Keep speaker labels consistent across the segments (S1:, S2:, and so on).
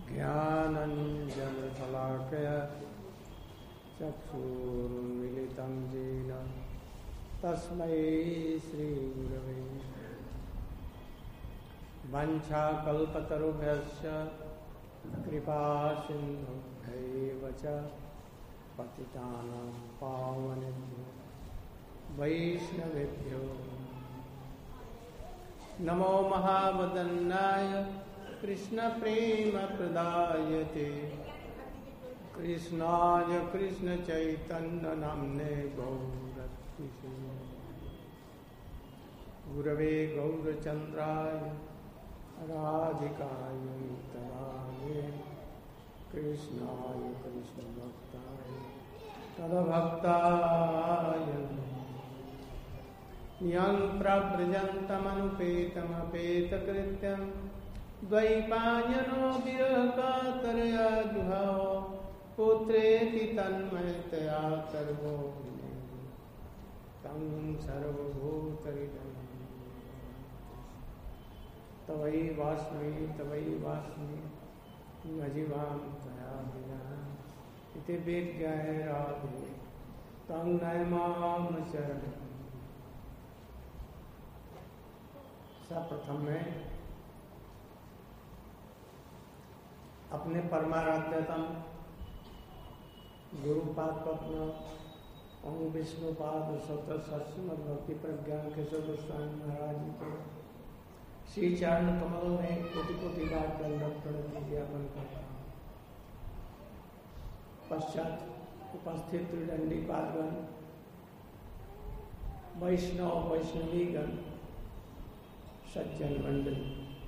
S1: ज्ञानञ्जनशलाकया चक्षुरुन्मीलितं येन तस्मै श्रीगुरवे वञ्चाकल्पतरुभ्यश्च कृपासिन्धुभ्यैव च पतितानां पावनेभ्यो वैष्णवेभ्यो नमो महावदन्नाय कृष्णप्रेमप्रदायते कृष्णाय कृष्णचैतन्यनाम्ने गौरतिसे गुरवे गौरचन्द्राय राधिकाय तदाये कृष्णाय कृष्णभक्ताय तद्भक्ताय यं प्रव्रजन्तमनुपेतमपेतकृत्यं द्वैपायनो विरहकातरया जुहाव पुत्रेति तन्मयतया सर्वो तं सर्वभूतहितं तवै वास्मि नजिवां तया विना इति विज्ञाय राधे तं नयमाम शरणं। सर्वप्रथम में अपने परमाराध्यतम गुरुपाद पद्म ओम विष्णुपाद सत श्रीमद् भक्ति प्रज्ञान केशव गोस्वामी महाराज जी को श्री चरण कमलों में कोटि कोटि बार दंडवत प्रणति ज्ञापन करता हूँ। पश्चात उपस्थित त्रिदंडी पादगण, वैष्णव वैष्णवीगण, सज्जन मंडली,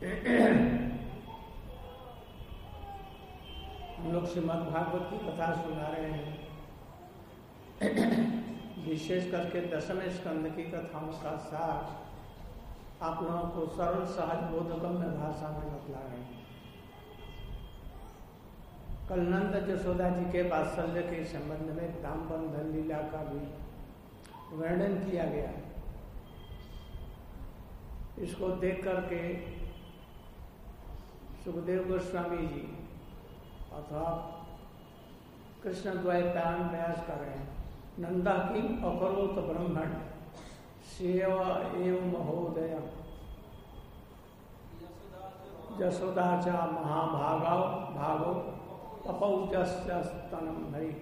S1: हम लोग श्रीमद् भागवत की कथा सुना रहे हैं। विशेष करके दशम स्कंद की कथाओं का सार आप लोगों को सरल सहज बोधगम्य भाषा में बतला रहे हैं। कल नंद यशोदा जी के वात्सल्य के संबंध में दाम बंधन लीला का भी वर्णन किया गया। इसको देख करके सुखदेव गोस्वामी जी अथवा कृष्ण द्वैतान व्यास कर रहे हैं। नंदा की अकरोत ब्रह्मण सेवा एवं महोदय यशोदा चा महाभागो अपौजस्तनम भई।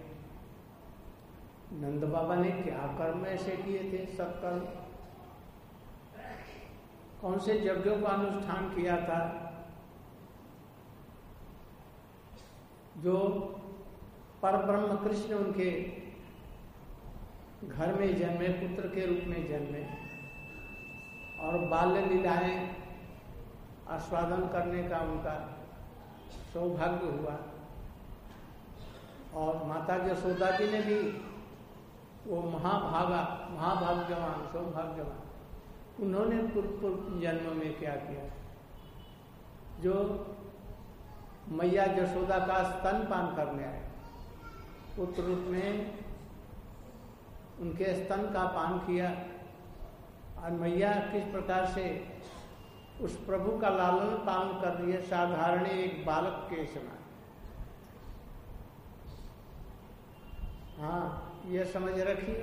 S1: नंद बाबा ने क्या कर्म ऐसे किए थे? सत्कर्म। कौन से यज्ञों का अनुष्ठान किया था जो परब्रह्म कृष्ण उनके घर में जन्मे, पुत्र के रूप में जन्मे और बाल्य लीलाएं आस्वादन करने का उनका सौभाग्य हुआ। और माता यशोदा जी ने भी वो महाभाग्यवान सौभाग्यवान उन्होंने पूर्व जन्म में क्या किया जो मैया यशोदा का स्तनपान करने आए, पुत्र रूप में उनके स्तन का पान किया और मैया किस प्रकार से उस प्रभु का लालन पालन कर रही है साधारण एक बालक के समान। हाँ, ये समझ रखिए।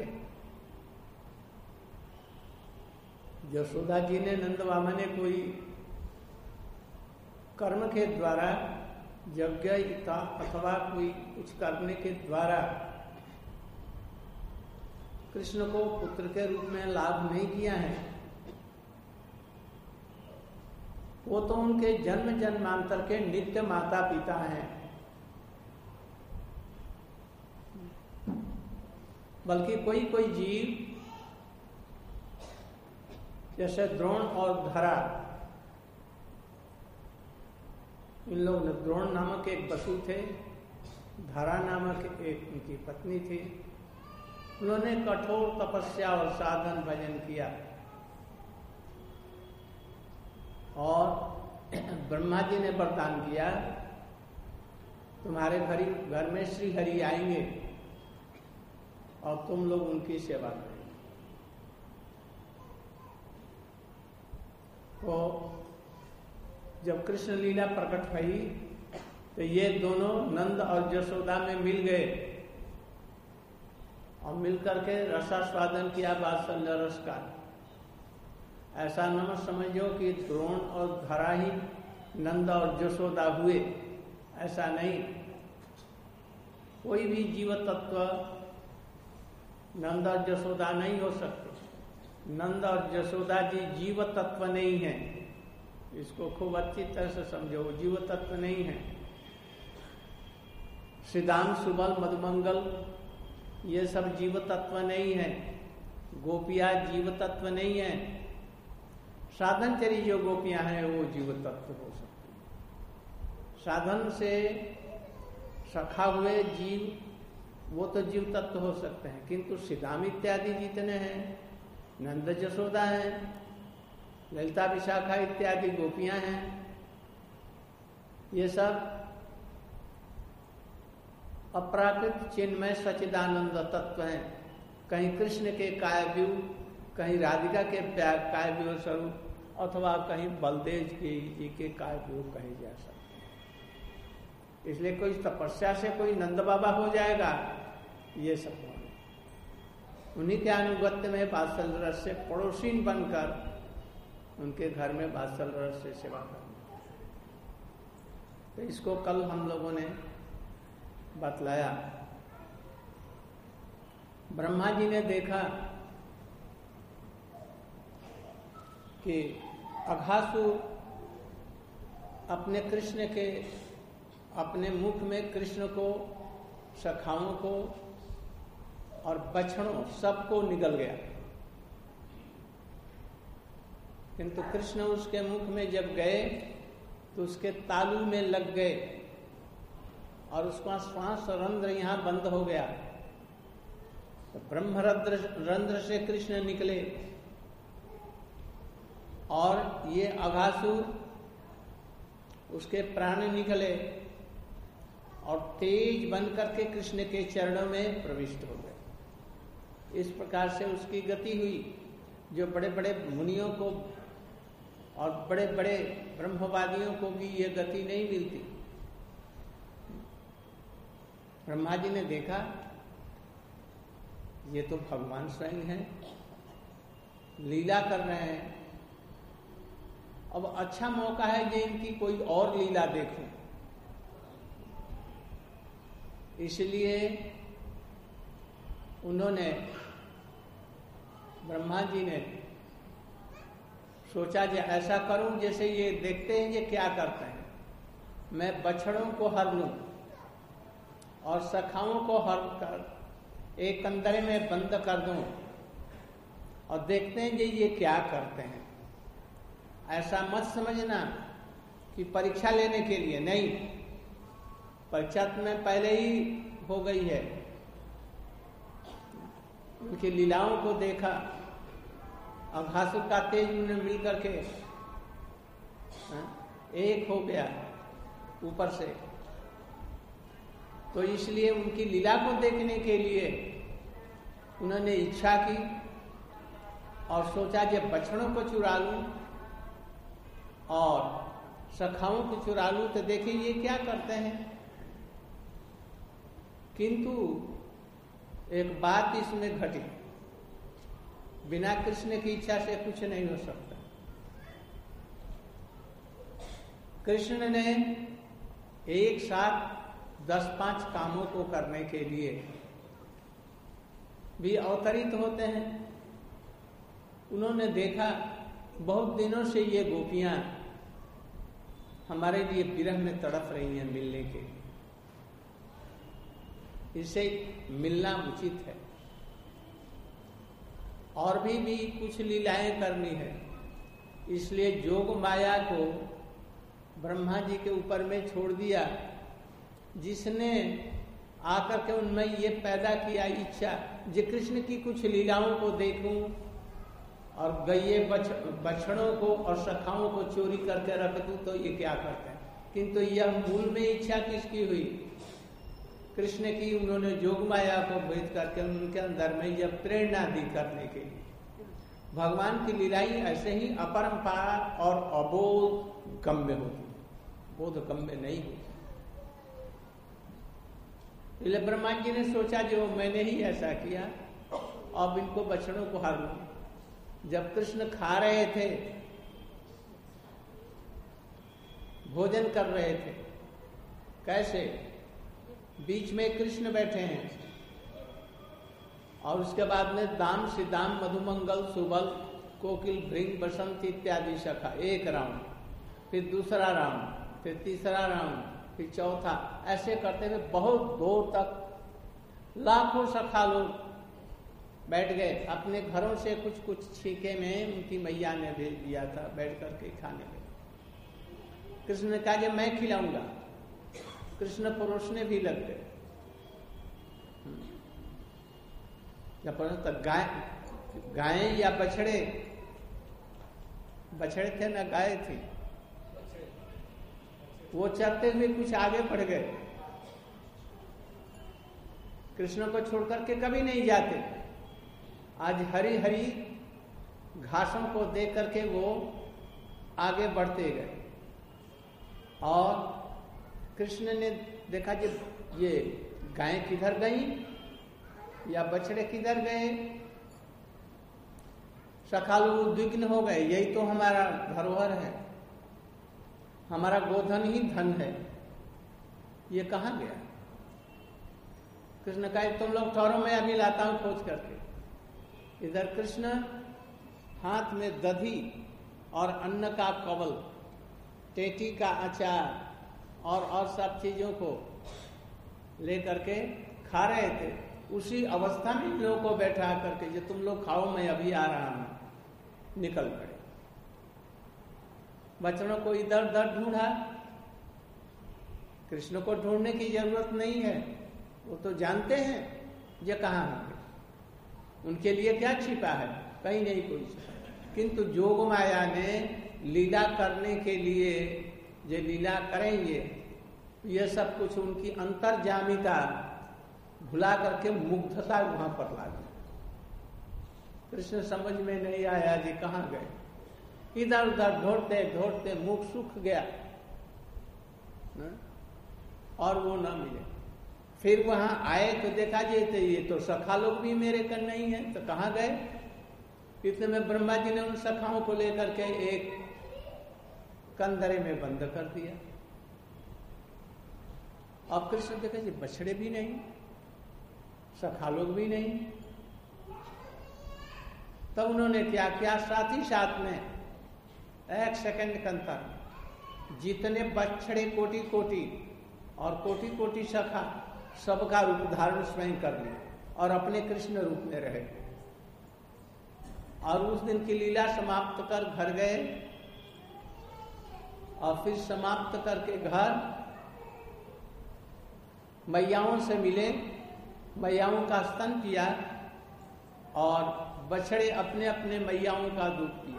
S1: यशोदा जी ने नंद बाबा ने कोई कर्म के द्वारा यज्ञ अथवा कोई कुछ करने के द्वारा कृष्ण को पुत्र के रूप में लाभ नहीं किया है। वो तो उनके जन्म जन्मांतर के नित्य माता पिता हैं। बल्कि कोई कोई जीव जैसे द्रोण और धरा, इन लोग द्रोण नामक एक वसु थे, धरा नामक एक उनकी पत्नी थी। उन्होंने कठोर तपस्या और साधन भजन किया और ब्रह्मा जी ने वरदान किया तुम्हारे घर में श्री हरि आएंगे और तुम लोग उनकी सेवा करेंगे। तो जब कृष्ण लीला प्रकट हुई तो ये दोनों नंद और यशोदा में मिल गए और मिलकर के रसास्वादन किया वात्सल्य रस का। ऐसा न समझो कि द्रोण और धरा ही नंद और यशोदा हुए, ऐसा नहीं। कोई भी जीव तत्व नंद और यशोदा नहीं हो सकते। नंद और यशोदा जी जीव तत्व नहीं है, इसको खूब अच्छी तरह से समझो, वो जीव तत्व नहीं है। सिद्धांत सुबल मधुमंगल ये सब जीव तत्व नहीं है। गोपियां जीव तत्व नहीं है। साधनचरी जो गोपियां हैं वो जीव तत्व हो सकती हैं। साधन से सखा हुए जीव वो तो जीव तत्व हो सकते हैं, किंतु सिद्धाम इत्यादि जितने हैं, नंद यशोदा हैं, ललिता विशाखा इत्यादि गोपियां हैं, ये सब अपराकृत चिन्मय सच्चिदानंद तत्व हैं। कहीं कृष्ण के कायव्यूह, कहीं राधिका के कायव्यूह स्वरूप, अथवा कहीं बलदेव जी के कायव्यूह कहे जा सकते हैं। इसलिए कोई तपस्या से कोई नंद बाबा हो जाएगा, ये सब उन्हीं के अनुगत्य में वात्सल्य रस से पड़ोसीन बनकर उनके घर में वात्सल्य रस से सेवा करना। तो इसको कल हम लोगों ने बतलाया। ब्रह्मा जी ने देखा कि अघासुर अपने कृष्ण के अपने मुख में कृष्ण को, सखाओं को और बछड़ों सबको निगल गया, किंतु कृष्ण उसके मुख में जब गए तो उसके तालू में लग गए और उसका श्वास रंध्र यहां बंद हो गया। तो ब्रह्म रंध्र से कृष्ण निकले और ये अघासुर उसके प्राण निकले और तेज बन करके कृष्ण के चरणों में प्रविष्ट हो गए। इस प्रकार से उसकी गति हुई, जो बड़े बड़े मुनियों को और बड़े बड़े ब्रह्मवादियों को भी ये गति नहीं मिलती। ब्रह्मा जी ने देखा ये तो भगवान स्वयं है, लीला कर रहे हैं। अब अच्छा मौका है कि इनकी कोई और लीला देखूं, इसलिए उन्होंने, ब्रह्मा जी ने सोचा कि ऐसा करूं जैसे ये देखते हैं ये क्या करते हैं। मैं बछड़ों को हर लूं और सखाओं को हर कर एक कंदरे में बंद कर दूं और देखते हैं कि ये क्या करते हैं। ऐसा मत समझना कि परीक्षा लेने के लिए, नहीं, परीक्षा में पहले ही हो गई है। उनकी लीलाओं को देखा, अघासुर का तेज उन्हें मिल करके एक हो गया ऊपर से। तो इसलिए उनकी लीला को देखने के लिए उन्होंने इच्छा की और सोचा जब बछड़ों को चुरा लूं और सखाओं को चुरा लूं तो देखिए ये क्या करते हैं। किंतु एक बात इसमें घटी, बिना कृष्ण की इच्छा से कुछ नहीं हो सकता। कृष्ण ने एक साथ 10-5 कामों को करने के लिए भी अवतरित होते हैं। उन्होंने देखा बहुत दिनों से ये गोपियां हमारे लिए विरह में तड़प रही हैं मिलने के, इसे मिलना उचित है और भी कुछ लीलाएं करनी है। इसलिए जोग माया को ब्रह्मा जी के ऊपर में छोड़ दिया, जिसने आकर के उनमें ये पैदा किया इच्छा जे कृष्ण की कुछ लीलाओं को देखूं और गये बछड़ों को और सखाओं को चोरी करके रख दूं तो ये क्या करते हैं। किंतु यह मूल में इच्छा किसकी हुई? कृष्ण की। उन्होंने जोग माया को भेद करके उनके अंदर में यह प्रेरणा दी करने के लिए। भगवान की लीलाएं ऐसे ही अपरंपार और अबोध गम्य होती, बोध गम्य नहीं होती। इसलिए ब्रह्मा जी ने सोचा जो मैंने ही ऐसा किया, अब इनको बछड़ों को हार लूं। जब कृष्ण खा रहे थे, भोजन कर रहे थे, कैसे बीच में कृष्ण बैठे हैं और उसके बाद में दाम सिदाम मधुमंगल सुबल कोकिल भृंग बसंत इत्यादि शाखा, एक राउंड, फिर दूसरा राउंड, फिर तीसरा राउंड, फिर चौथा, ऐसे करते हुए बहुत दूर तक लाखों सखा लोग बैठ गए। अपने घरों से कुछ कुछ छीके में उनकी मैया ने भेज दिया था, बैठ करके खाने लगे। कृष्ण ने कहा कि मैं खिलाऊंगा, कृष्ण परोसने भी लग गए। जब गाय या बछड़े, बछड़े थे ना गाय थी, वो चरते हुए कुछ आगे बढ़ गए, कृष्ण को छोड़ करके कभी नहीं जाते। आज हरी हरी घासों को देख करके वो आगे बढ़ते गए और कृष्ण ने देखा कि ये गाय किधर गई या बछड़े किधर गए। सखालू उद्विग्न हो गए, यही तो हमारा धरोहर है, हमारा गोधन ही धन है, ये कहाँ गया। कृष्ण कहा तुम लोग ठहरो, मैं अभी लाता हूं खोज करके। इधर कृष्ण हाथ में दधी और अन्न का कवल, टेटी का अचार और सब चीजों को लेकर के खा रहे थे। उसी अवस्था में इन लोगों को बैठा करके जो तुम लोग खाओ, मैं अभी आ रहा हूं, निकल पड़े। बच्चों को इधर उधर ढूंढा, कृष्ण को ढूंढने की जरूरत नहीं है, वो तो जानते हैं ये कहाँ होंगे, उनके लिए क्या छिपा है, कहीं नहीं कोई छिपा। किंतु जोग माया ने लीला करने के लिए जो लीला करेंगे, ये सब कुछ उनकी अंतर्जामिता भुला करके मुग्धता वहां पर ला दी। कृष्ण समझ में नहीं आया जी कहाँ गए, इधर उधर ढूंढते ढूंढते मुख सूख गया और वो ना मिले। फिर वहां आए तो देखा जी ये तो सखा लोग भी मेरे कर नहीं है, तो कहाँ गए। इतने में ब्रह्मा जी ने उन सखाओं को लेकर के एक कंदरे में बंद कर दिया। अब कृष्ण देखा जी बछड़े भी नहीं, सखा लोग भी नहीं। तब उन्होंने क्या किया, साथ ही साथ में 1 सेकंड के अंतर जितने बछड़े कोटि कोटि और कोटि कोटि सखा, सबका रूप धारण स्वयं कर लिया और अपने कृष्ण रूप में रहे। और उस दिन की लीला समाप्त कर घर गए और फिर समाप्त करके घर मैयाओं से मिले, मैयाओं का स्तन पिया और बछड़े अपने अपने मैयाओं का दूध पिया।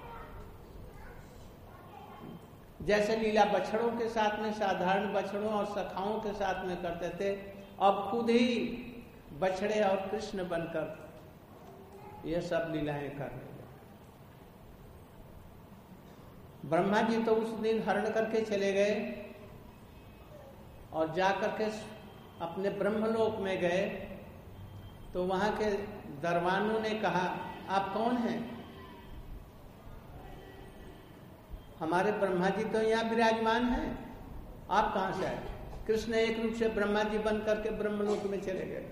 S1: जैसे लीला बछड़ों के साथ में, साधारण बछड़ों और सखाओं के साथ में करते थे, अब खुद ही बछड़े और कृष्ण बनकर ये सब लीलाएं करने लगे। ब्रह्मा जी तो उस दिन हरण करके चले गए और जाकर के अपने ब्रह्मलोक में गए तो वहां के दरबानों ने कहा आप कौन हैं। हमारे ब्रह्मा जी तो यहाँ विराजमान हैं, आप कहां से आए। कृष्ण एक रूप से ब्रह्मा जी बन करके ब्रह्मलोक में चले गए।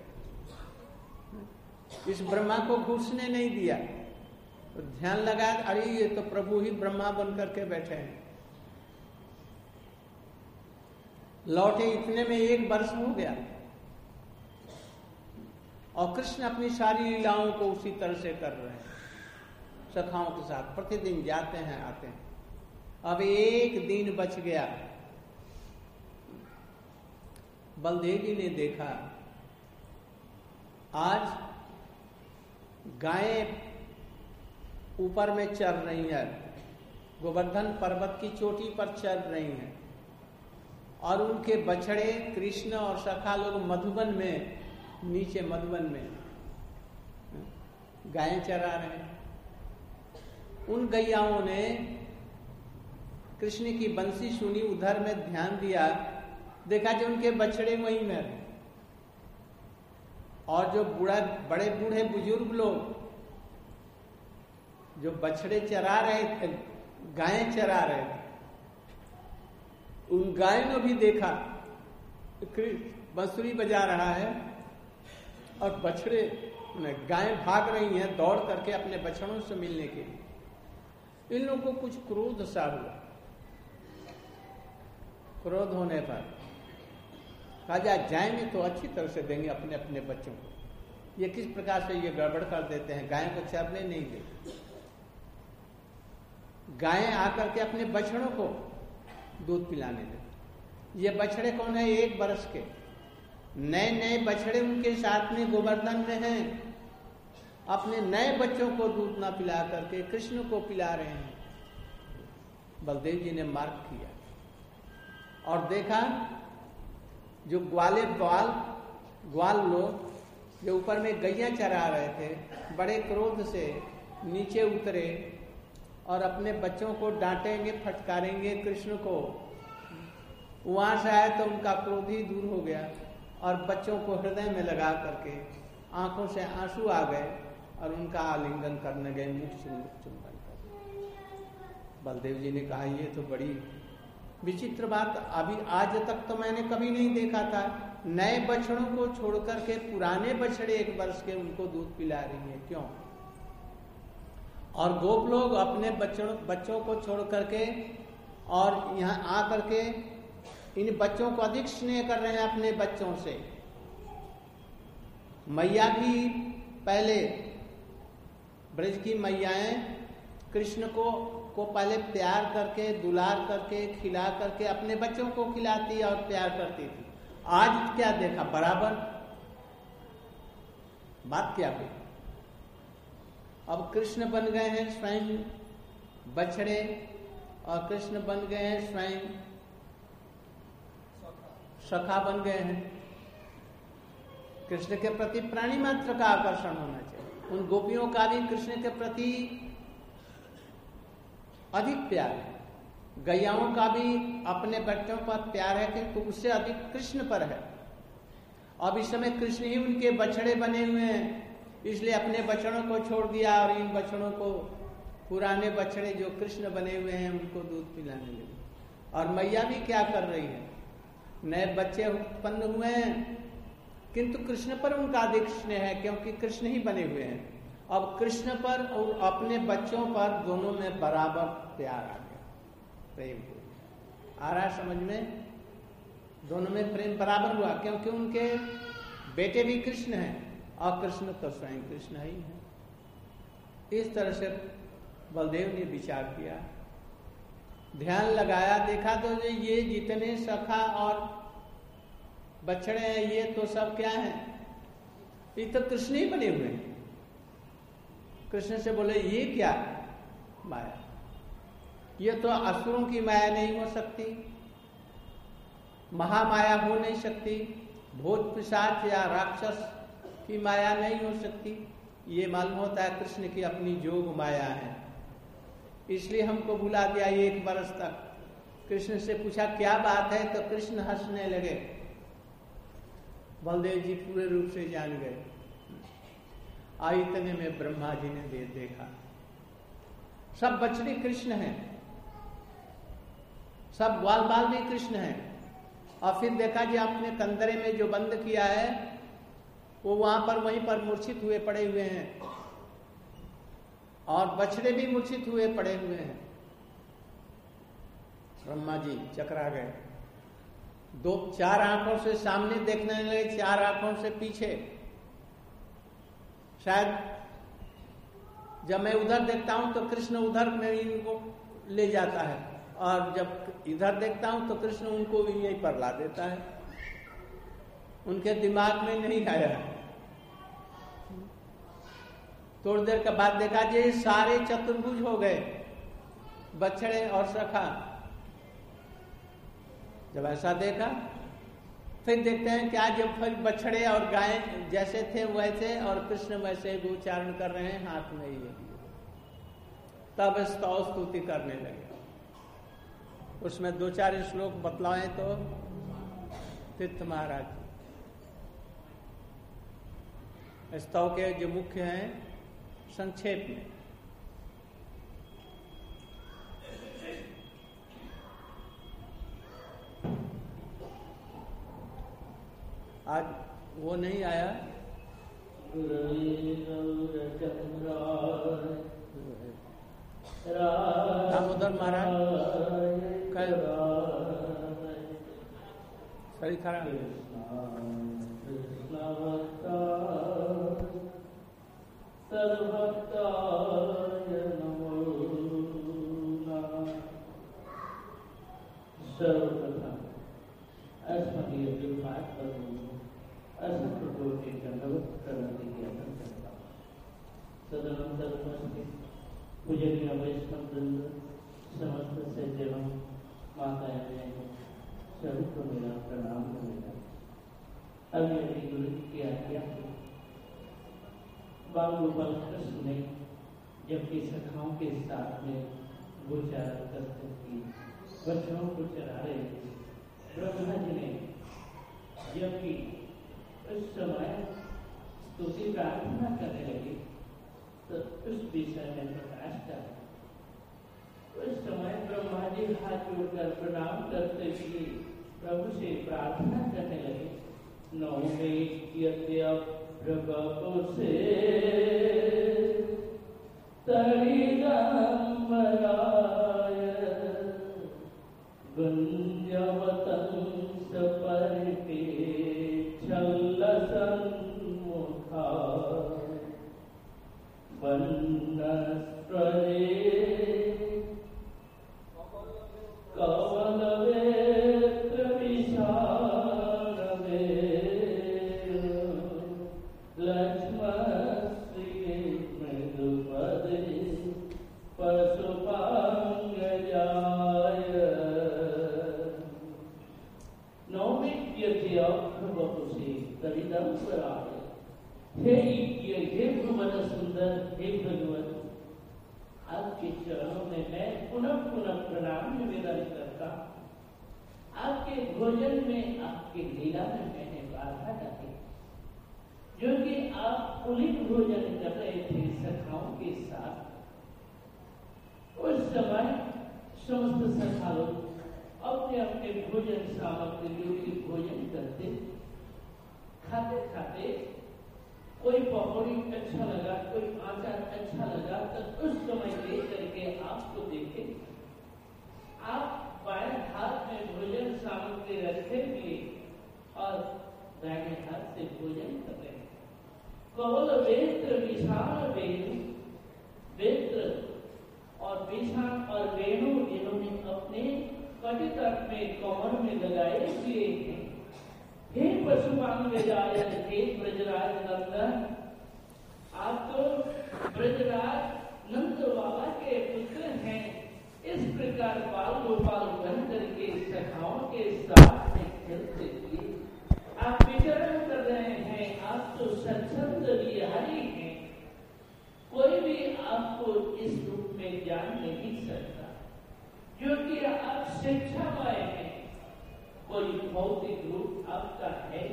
S1: इस ब्रह्मा को घुसने नहीं दिया, तो ध्यान लगाया अरे ये तो प्रभु ही ब्रह्मा बन करके बैठे हैं। लौटे इतने में 1 वर्ष हो गया और कृष्ण अपनी सारी लीलाओं को उसी तरह से कर रहे हैं, सखाओं के साथ प्रतिदिन जाते हैं आते हैं। अब 1 दिन बच गया। बलदेव जी ने देखा आज गायें ऊपर में चर रही है, गोवर्धन पर्वत की चोटी पर चल रही हैं और उनके बछड़े कृष्ण और सखा लोग मधुबन में, नीचे मधुबन में गायें चरा रहे हैं। उन गैयाओं ने कृष्ण की बंसी सुनी, उधर में ध्यान दिया, देखा कि उनके बछड़े वहीं में रहे। और जो बड़े बूढ़े बुजुर्ग लोग जो बछड़े चरा रहे थे, गायें चरा रहे थे, उन गायों ने भी देखा बांसुरी बजा रहा है और बछड़े गायें भाग रही हैं दौड़ करके अपने बछड़ों से मिलने के लिए। इन लोगों को कुछ क्रोध सा हुआ। क्रोध होने पर कहा जाएंगे तो अच्छी तरह से देंगे अपने अपने बच्चों को। ये किस प्रकार से ये गड़बड़ कर देते हैं, गायों को चरने नहीं देते। गायें आकर के अपने बछड़ों को दूध पिलाने देते। ये बछड़े कौन है? 1 वर्ष के नए नए बछड़े उनके साथ में गोवर्धन में हैं। अपने नए बच्चों को दूध ना पिला करके कृष्ण को पिला रहे हैं। बलदेव जी ने मार्ग किया और देखा जो ग्वाल लोग जो ऊपर में गैया चरा रहे थे, बड़े क्रोध से नीचे उतरे और अपने बच्चों को डांटेंगे, फटकारेंगे कृष्ण को। वहां से आए तो उनका क्रोध ही दूर हो गया और बच्चों को हृदय में लगा करके आंखों से आंसू आ गए और उनका आलिंगन करने गए, मुख चुंबन कर। बलदेव जी ने कहा ये तो बड़ी विचित्र बात, अभी आज तक तो मैंने कभी नहीं देखा था। नए बछड़ों को छोड़ करके पुराने बछड़े 1 वर्ष के उनको दूध पिला रही है, क्यों? और गोप लोग अपने बच्चों को छोड़ करके और यहाँ आ करके इन बच्चों को अधिक स्नेह कर रहे हैं अपने बच्चों से। मैया भी पहले ब्रज की मैयाएं कृष्ण को पहले प्यार करके, दुलार करके, खिला करके अपने बच्चों को खिलाती और प्यार करती थी। आज क्या देखा? बराबर बात क्या हुई? अब कृष्ण बन गए हैं स्वयं बछड़े और कृष्ण बन गए हैं स्वयं सखा बन गए हैं। कृष्ण के प्रति प्राणी मात्र का आकर्षण होना चाहिए। उन गोपियों का भी कृष्ण के प्रति अधिक प्यार है। गैयाओं का भी अपने बच्चों पर प्यार है किंतु उससे अधिक कृष्ण पर है। अब इस समय कृष्ण ही उनके बछड़े बने हुए हैं, इसलिए अपने बछड़ों को छोड़ दिया और इन बछड़ों को पुराने बछड़े जो कृष्ण बने हुए हैं उनको दूध पिलाने लगे। और मैया भी क्या कर रही है? नए बच्चे उत्पन्न हुए हैं किंतु कृष्ण पर उनका अधिक स्नेह है क्योंकि कृष्ण ही बने हुए हैं। अब कृष्ण पर और अपने बच्चों पर दोनों में बराबर प्यार आ गया, प्रेम हो गया। आ रहा समझ में? दोनों में प्रेम बराबर हुआ क्योंकि उनके बेटे भी कृष्ण हैं और कृष्ण तो स्वयं कृष्ण ही है। इस तरह से बलदेव ने विचार किया, ध्यान लगाया, देखा तो ये जितने सखा और बछड़े हैं ये तो सब क्या हैं? ये तो कृष्ण ही बने हुए हैं। कृष्ण से बोले ये क्या माया? ये तो असुरों की माया नहीं हो सकती, महामाया हो नहीं सकती, भूत पिशाच या राक्षस की माया नहीं हो सकती। ये मालूम होता है कृष्ण की अपनी जोग माया है। इसलिए हमको बुला दिया 1 वर्ष तक। कृष्ण से पूछा क्या बात है तो कृष्ण हंसने लगे। बलदेव जी पूरे रूप से जान गए। इतने में ब्रह्मा जी ने देखा सब बछड़े कृष्ण हैं, सब ग्वाल बाल भी कृष्ण हैं। और फिर देखा जी अपने कंदरे में जो बंद किया है वो वहीं पर मूर्छित हुए पड़े हुए हैं और बछड़े भी मूर्छित हुए पड़े हुए हैं। ब्रह्मा जी चकरा गए। 4 आंखों से सामने देखने लगे, 4 आंखों से पीछे। शायद जब मैं उधर देखता हूं तो कृष्ण उधर में इनको ले जाता है और जब इधर देखता हूं तो कृष्ण उनको भी यहीं पर ला देता है। उनके दिमाग में नहीं आया। थोड़ी देर के बाद देखा जी सारे चतुर्भुज हो गए, बछड़े और सखा। जब ऐसा देखा फिर देखते हैं क्या, जब फिर बछड़े और गाय जैसे थे वैसे और कृष्ण वैसे गोचारण कर रहे हैं, हाथ में ये तब स्तुति करने लगे। उसमें 2-4 श्लोक बतलाएं तो तीर्थ महाराज स्तव के जो मुख्य हैं संक्षेप में। आज वो नहीं आया। दामोदर महाराज कल सही खरा
S2: सर्वप्रथम अस्मदीय पाठ करूँ असंप्रभु के दंडवत करने की अर्थन करता हूँ। तदनंतर उपस्थित पूजनीय वैष्णव वृंद, समस्त सज्जनों, माताएं बहनों सभी को मेरा प्रणाम करेगा। अब मेरी गुरु की आज्ञा बाल गोपाल कृष्ण ने जबकि सखाओं के साथ में गोचार करते की बच्चों को चरा रहे थे, ब्रह्मा जी ने जबकि उस समय स्तुति प्रार्थना करने लगे तो उस विषय में प्रकाश कर उस समय ब्रह्मा जी हाथ जोड़कर प्रणाम करते हुए प्रभु से प्रार्थना करने लगे। नौमे यद्य प्रभु से गुंजवतं सपरके छल्लसन्मुखा वन्नस्प्रदे कवलवेत्र विशालवे लक्ष्मणश्रिये मृदुपदे पशुपाङ्गजाय हे भुवन सुंदर, हे भगवान, आपके चरणों में मैं पुनः पुनः प्रणाम निवेदन करता। आपके भोजन में, आपके लीला में मैंने बाधा डाली, जो कि आप पुलित भोजन कर रहे थे सखाओं के साथ। उस समय समस्त सखा लोग अपने अपने भोजन सामग्रियों की भोजन करते, खाते खाते कोई पकौड़ी अच्छा लगा, कोई आचार अच्छा लगा, तो उस समय ले करके आपको देखे आप बाएं हाथ में भोजन सामग्री रखे हुए और दाहिने हाथ से भोजन कर रहे हैं। कवल वेत्र विशाल वेणु, वेत्र और विशाल और वेणु इन्होंने अपने कटितट में कमर में लगाए हुए हैं। हे पशुपांगजाय, हे ब्रजराज नंदन, आप तो ब्रजराज नंद बाबा के पुत्र हैं। इस प्रकार बाल गोपाल बन करके सखाओं के साथ में खेलते हुए आप विचरण कर रहे हैं। आप तो स्वच्छंद विहारी हैं, कोई भी आपको इस रूप में जान नहीं सकता, क्योंकि आप शिक्षामय हैं। कोई भौतिक रूप आपका है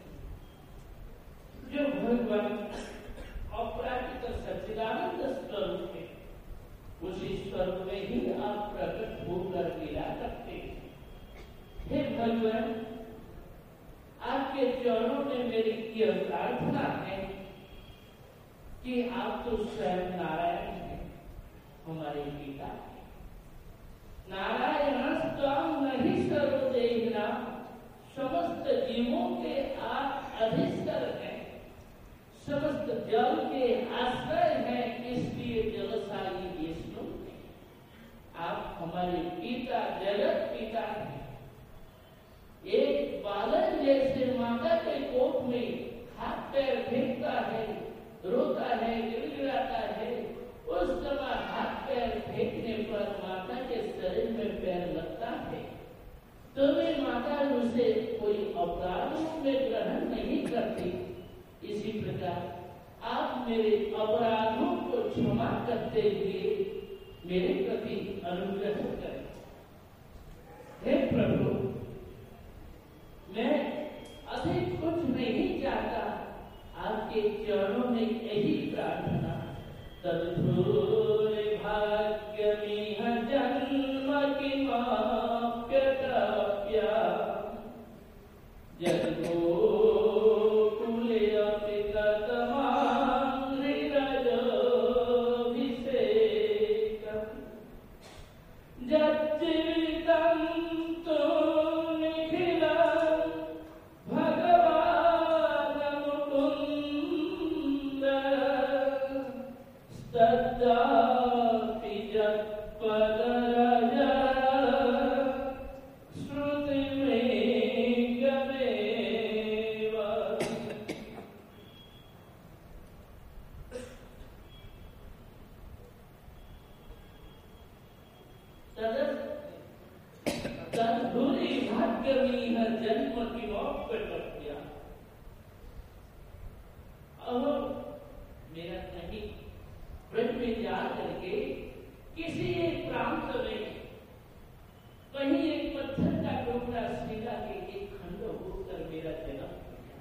S2: जो भगवान अपराजित सच्चिदानंद स्वरूप है, उसी स्वरूप में ही आप प्रकट होकर लीला करते हैं। हे भगवान, आपके चरणों में मेरी यह प्रार्थना है कि आप तो स्वयं नारायण हैं, हमारे पिता हैं। नारायणस्त्वं नहि सर्वदेहिना, समस्त जीवों के आप अधीश्वर हैं, समस्त जल के आश्रय हैं, इसलिए जलशाही विष्णु हैं। आप हमारे पिता, जगत पिता हैं। एक बालक जैसे माता के कोख में हाथ पैर फेंकता है, रोता है, गिड़गिड़ाता है, उस समय हाथ पैर फेंकने पर माता के शरीर में पैर लगता है, तो वे माता उसे कोई अपराध में ग्रहण नहीं करती। इसी प्रकार आप मेरे अपराधों को क्षमा करते हुए मेरे प्रति अनुग्रह करें। हे प्रभु, मैं अधिक कुछ नहीं चाहता, आपके चरणों तदुरे भाग्यमिह जन्म किमाप्यतप्या यद्गोकुले अपि गतमां हृदयोऽभिषेकम् यज्जीवितं तु निखिलं भगवान् मुकुन्द तदापि यत्पदरज श्रुतिमेकमेव तद्धुरि भाग्यमिह जन्म किमप्यतप्या। अब मेरा कहीं ब्रज में जा करके किसी एक प्रांत में कहीं एक पत्थर का टुकड़ा शिला के एक खंड होकर मेरा जन्म हो गया।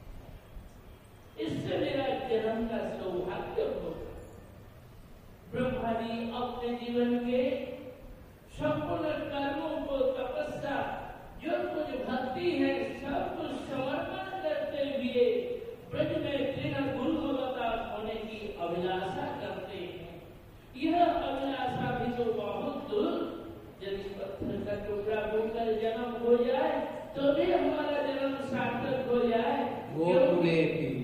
S2: इससे मेरा जन्म का सौभाग्य होगा। ब्रह्मा जी अपने जीवन के संपूर्ण कर्मों को तपस्या जो कुछ भक्ति है सब कुछ समर्पण करते हुए ब्रज में तृण गुरुवता होने की अभिलाषा करते हैं। यह अभिलाषा भी तो बहुत दूर, यदि पत्थर का टुकड़ा होकर जन्म हो जाए तो भी हमारा जन्म सार्थक हो जाए।
S1: गोकुले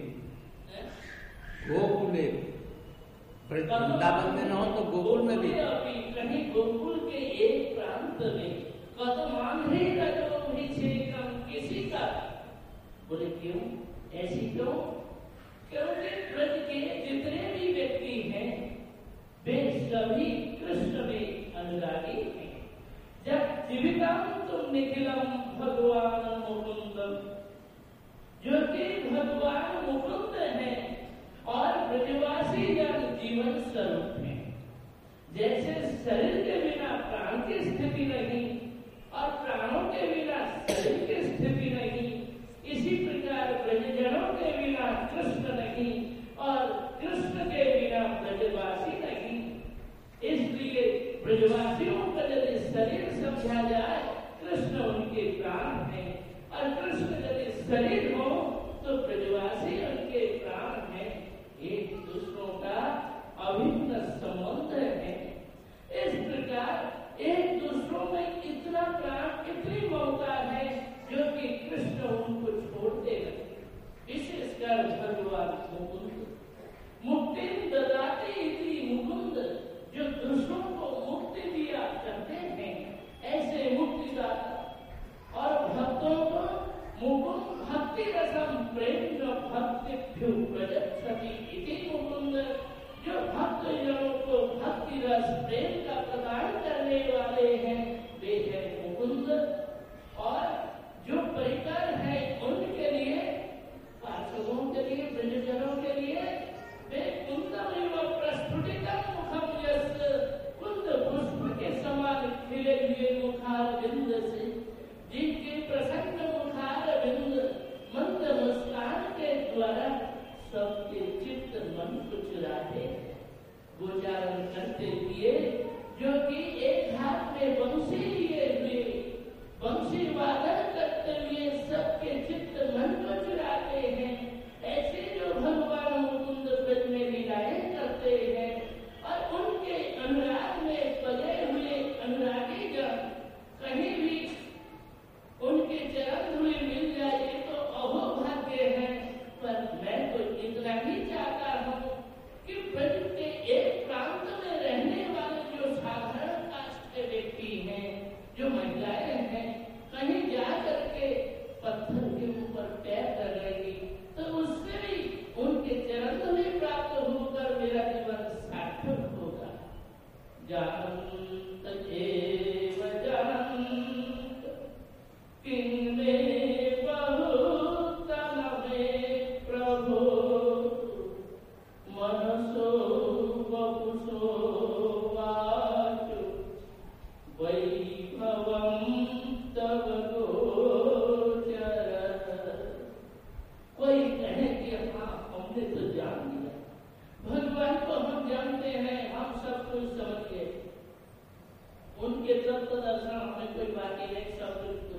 S1: वृंदावन में न हो तो गोकुल में भी
S2: कहीं गोकुल के एक प्रांत में कदमांध्रेरजोऽभिषेकम् किसी का। बोले क्यों? ऐसी क्यों? क्योंकि ब्रज के जितने भी व्यक्ति हैं वे सभी कृष्ण में अनुरागी हैं। जब जीवितं तुम निखिलम भगवान मुकुंदम, जो कि भगवान मुकुंद हैं और ब्रजवासी जन जीवन स्वरूप है। जैसे शरीर के बिना प्राण की स्थिति नहीं और प्राणों के बिना शरीर की स्थिति नहीं, इसी प्रकार ब्रजजनों के बिना कृष्ण नहीं और कृष्ण के बिना ब्रजवासी नहीं। इसलिए ब्रजवासियों का यदि शरीर समझा जाए कृष्ण उनके प्राण हैं और कृष्ण यदि शरीर हो तो ब्रजवासी उनके प्राण हैं। एक दूसरों का अभिन्न संबंध है। इस प्रकार एक दूसरों में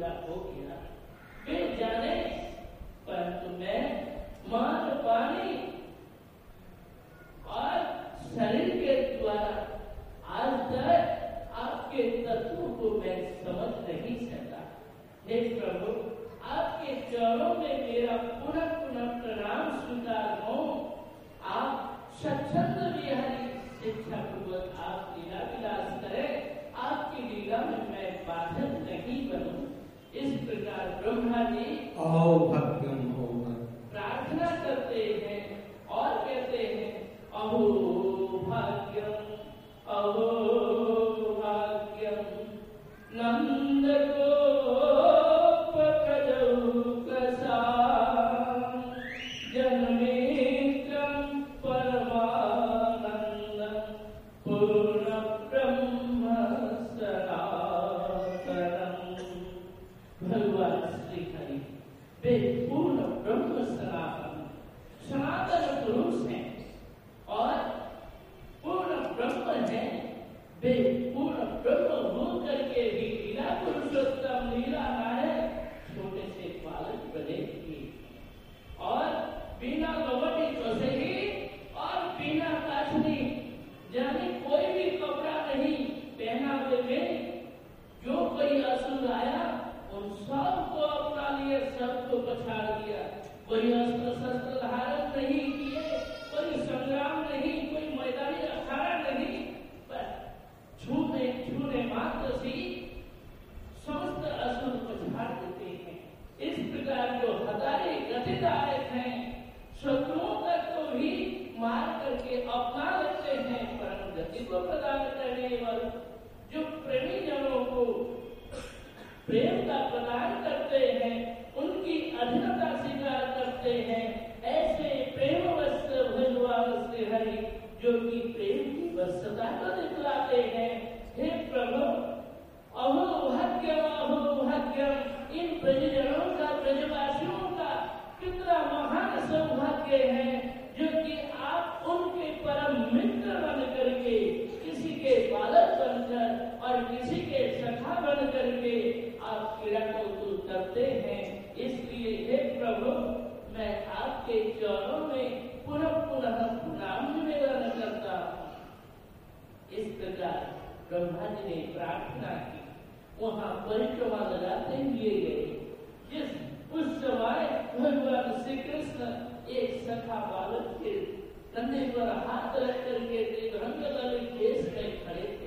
S2: पूरा हो गया। वे जाने, परंतु मैं मान पानी और शरीर के द्वारा आज तक आपके तत्व को मैं समझ नहीं सका। हे प्रभु, आपके चरणों में मेरा पुनः पुनः प्रणाम स्वीकार हो। आप स्वच्छंद विहारी शिक्षा पूर्वक आप लीला विलास करें, आपकी लीला में मैं बाधक नहीं बनूं। इस प्रकार ब्रह्मा जी
S1: भाग्यम हो
S2: प्रार्थना करते हैं और कहते हैं, अहो भाग्यम, अहो भाग्यम, नंद को ब्रह्मा जी ने प्रार्थना की। वहां परिक्रमा लगाते हुए गए। जिस उस समय भगवान श्री कृष्ण एक सखा बालक के कंधे पर हाथ रख करके रंग केस में खड़े थे।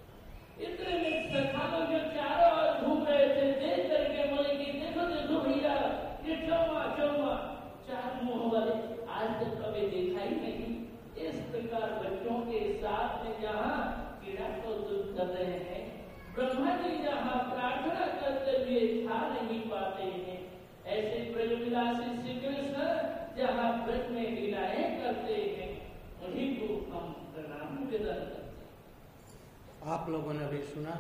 S2: इतने में सखा लोग जो चारों ओर घूम रहे थे, देख करके बोले कि देखो देखो भैया, ये चौमा चौमा चार मुंह वाले आज तक कभी देखा ही नहीं। इस प्रकार बच्चों के साथ में जहाँ क्रीड़ा को दूर कर रहे हैं, ब्रह्मा जी जहाँ प्रार्थना करते हुए खा नहीं पाते हैं, ऐसे ब्रजविलासी श्री कृष्ण जहाँ ब्रज में लीलाएं करते हैं, उन्हीं को हम प्रणाम निवेदन करते हैं।
S1: आप लोगों ने भी सुना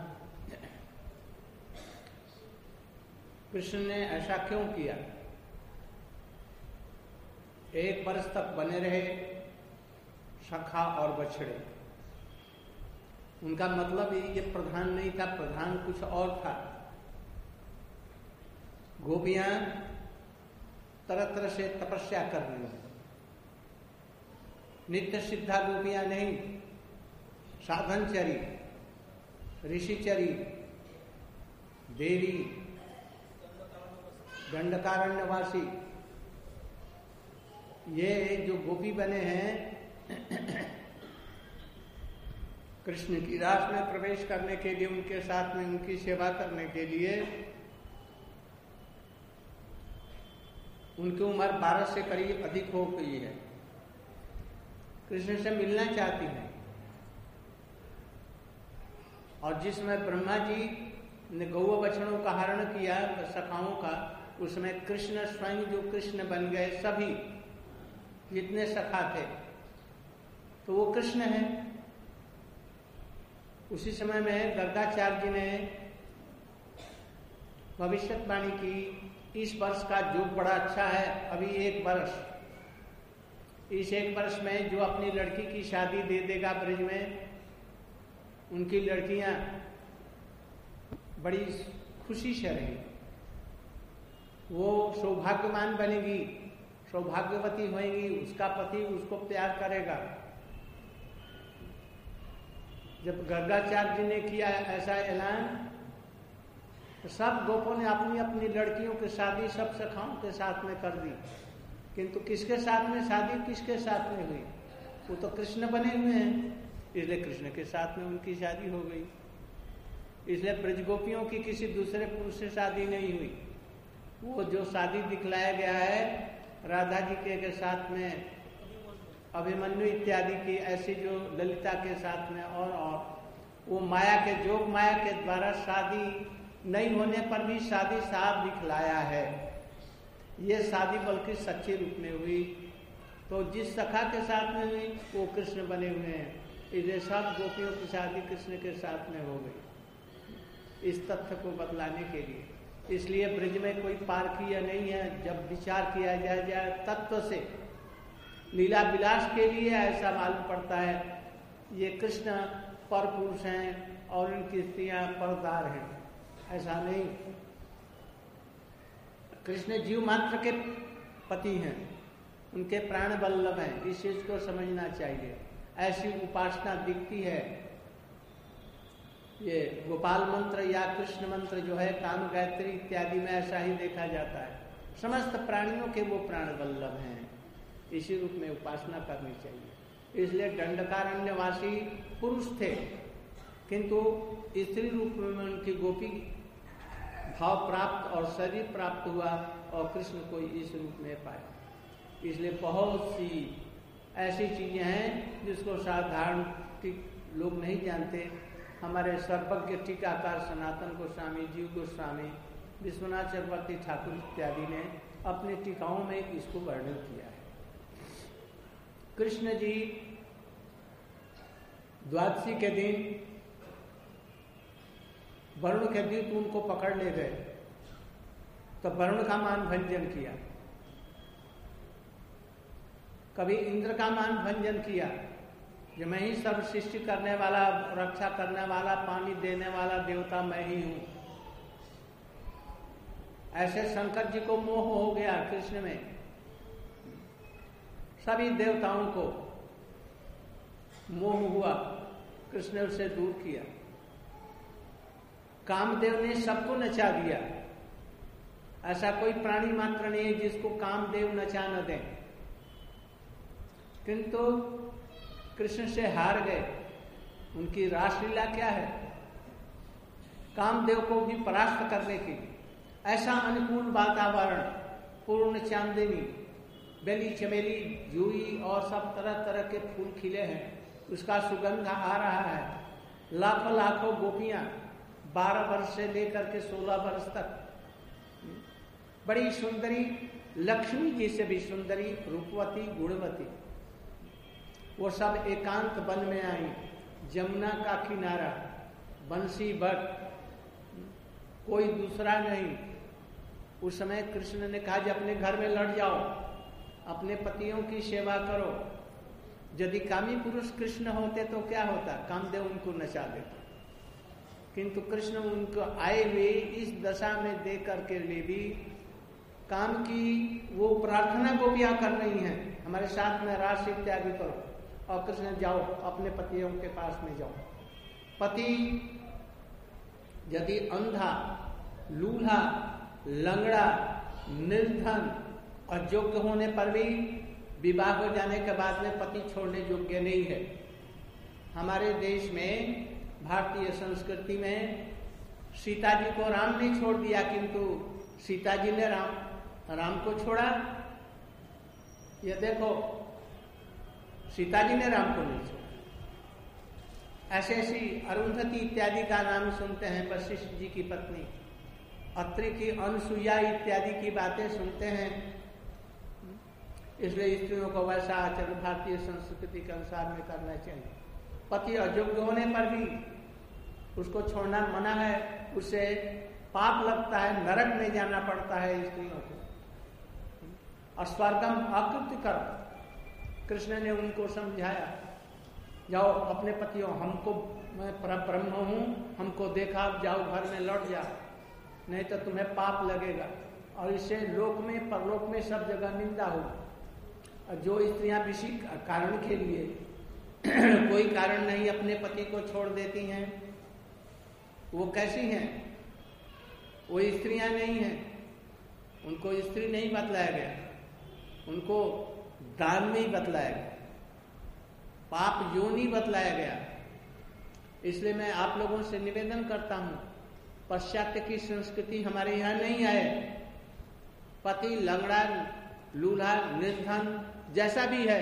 S1: कृष्ण ने ऐसा क्यों किया। एक वर्ष तक बने रहे सखा और बछड़े। उनका मतलब ये प्रधान नहीं था, प्रधान कुछ और था। गोपियां तरह तरह से तपस्या कर रही हैं, नित्य सिद्धा गोपियां नहीं, साधनचरी, ऋषिचरी, देवी, दंडकारण्यवासी, ये जो गोपी बने हैं कृष्ण की रास में प्रवेश करने के लिए, उनके साथ में उनकी सेवा करने के लिए, उनकी उम्र 12 से करीब अधिक हो गई है। कृष्ण से मिलना चाहती हैं। और जिसमें ब्रह्मा जी ने गौ बछड़ों का हरण किया सखाओं का, उसमें कृष्ण स्वयं जो कृष्ण बन गए, सभी जितने सखा थे तो वो कृष्ण है। उसी समय में गर्गाचार्य जी ने भविष्यवाणी की, इस वर्ष का युग बड़ा अच्छा है, अभी 1 वर्ष, इस 1 वर्ष में जो अपनी लड़की की शादी दे देगा ब्रज में, उनकी लड़कियां बड़ी खुशी से रहेंगी। वो सौभाग्यवान बनेगी, सौभाग्यवती होएगी, उसका पति उसको प्यार करेगा। जब गर्गाचार्य जी ने किया ऐसा ऐलान तो सब गोपों ने अपनी अपनी लड़कियों की शादी सब सखाओं के साथ में कर दी, किंतु किसके साथ में शादी किसके साथ में हुई? वो तो कृष्ण बने हुए हैं, इसलिए कृष्ण के साथ में उनकी शादी हो गई। इसलिए ब्रज गोपियों की किसी दूसरे पुरुष से शादी नहीं हुई। वो जो शादी दिखलाया गया है राधा जी के साथ में अभिमन्यु इत्यादि की, ऐसी जो ललिता के साथ में और वो माया के जोग माया के द्वारा शादी नहीं होने पर भी शादी साफ दिखलाया है। ये शादी बल्कि सच्चे रूप में हुई। तो जिस सखा के साथ में हुई वो कृष्ण बने हुए हैं, इसलिए सब गोपियों की शादी कृष्ण के साथ में हो गई। इस तथ्य को बतलाने के लिए, इसलिए ब्रज में कोई पारकीय नहीं है। जब विचार किया जाए तत्व से, लीला विलास के लिए ऐसा मालूम पड़ता है ये कृष्ण पर पुरुष हैं और इनकी स्त्रियां परदार हैं, ऐसा नहीं। कृष्ण जीव मात्र के पति हैं, उनके प्राण वल्लभ हैं, इस चीज को समझना चाहिए। ऐसी उपासना दिखती है। ये गोपाल मंत्र या कृष्ण मंत्र जो है काम गायत्री इत्यादि में ऐसा ही देखा जाता है। समस्त प्राणियों के वो प्राण वल्लभ हैं, इसी रूप में उपासना करनी चाहिए। इसलिए दंडकारण्यवासी पुरुष थे, किंतु स्त्री रूप में उनकी गोपी भाव प्राप्त और शरीर प्राप्त हुआ और कृष्ण को इस रूप में पाया। इसलिए बहुत सी ऐसी चीजें हैं जिसको साधारण लोग नहीं जानते। हमारे सर्वज्ञ टीकाकार सनातन गोस्वामी, जीव गोस्वामी, विश्वनाथ चक्रवर्ती ठाकुर इत्यादि ने अपने टीकाओं में इसको वर्णन किया है। कृष्ण जी द्वादशी के दिन वरुण के दूत उनको पकड़ ले गए, तो वरुण का मान भंजन किया, कभी इंद्र का मान भंजन किया, जो मैं ही सब सृष्टि करने वाला, रक्षा करने वाला, पानी देने वाला देवता मैं ही हूं। ऐसे शंकर जी को मोह हो गया कृष्ण में, सभी देवताओं को मोह हुआ, कृष्ण उसे दूर किया। कामदेव ने सबको नचा दिया, ऐसा कोई प्राणी मात्र नहीं है जिसको कामदेव नचा न दे, किंतु कृष्ण से हार गए। उनकी रासलीला क्या है? कामदेव को भी परास्त करने की। ऐसा अनुकूल वातावरण, पूर्ण चांदनी, बेली चमेली, जूही और सब तरह तरह के फूल खिले हैं, उसका सुगंध आ रहा है। लाखों लाखों गोपियां 12 वर्ष से लेकर के 16 वर्ष तक, बड़ी सुंदरी, लक्ष्मी जी से भी सुंदरी, रूपवती, गुणवती, वो सब एकांत वन में आई। जमुना का किनारा, बंसी बट, कोई दूसरा नहीं। उस समय कृष्ण ने कहा कि अपने घर में लौट जाओ, अपने पतियों की सेवा करो। यदि कामी पुरुष कृष्ण होते तो क्या होता? कामदेव उनको नचा देता। किंतु कृष्ण उनको आए हुए इस दशा में दे करके ले भी काम की वो प्रार्थना गोपियां कर रही हैं, हमारे साथ में रास इत्यादि करो, और कृष्ण जाओ अपने पतियों के पास में जाओ। पति यदि अंधा, लूल्हा, लंगड़ा, निर्धन, अयोग्य होने पर भी विवाह हो जाने के बाद में पति छोड़ने योग्य नहीं है। हमारे देश में, भारतीय संस्कृति में, सीता जी को राम ने छोड़ दिया, किंतु सीता जी ने राम को छोड़ा। ये देखो, सीता जी ने राम को नहीं छोड़ा। ऐसे ऐसी अरुंधति इत्यादि का नाम सुनते हैं, वशिष्ठ जी की पत्नी, अत्रि की अनुसुईया इत्यादि की बातें सुनते हैं। इसलिए स्त्रियों को वैसा आचरण भारतीय संस्कृति के अनुसार में करना चाहिए। पति अयोग्य होने पर भी उसको छोड़ना मना है, उससे पाप लगता है, नरक में जाना पड़ता है स्त्रियों को। अस्वर्गम अकृत्य कर, कृष्ण ने उनको समझाया, जाओ अपने पतियों, हमको, मैं परब्रह्म हूं, हमको देखा, जाओ घर में लौट जाओ, नहीं तो तुम्हें पाप लगेगा। और इससे लोक में परलोक में सब जगह निंदा हो। और जो स्त्रियां किसी कारण के लिए कोई कारण नहीं अपने पति को छोड़ देती हैं, वो कैसी हैं? वो स्त्रियां नहीं हैं, उनको स्त्री नहीं बतलाया गया, उनको दान में ही बतलाया गया, पाप योनि बतलाया गया। इसलिए मैं आप लोगों से निवेदन करता हूं, पाश्चात्य की संस्कृति हमारे यहाँ नहीं आए। पति लंगड़ा, लूल्हा, निर्धन जैसा भी है,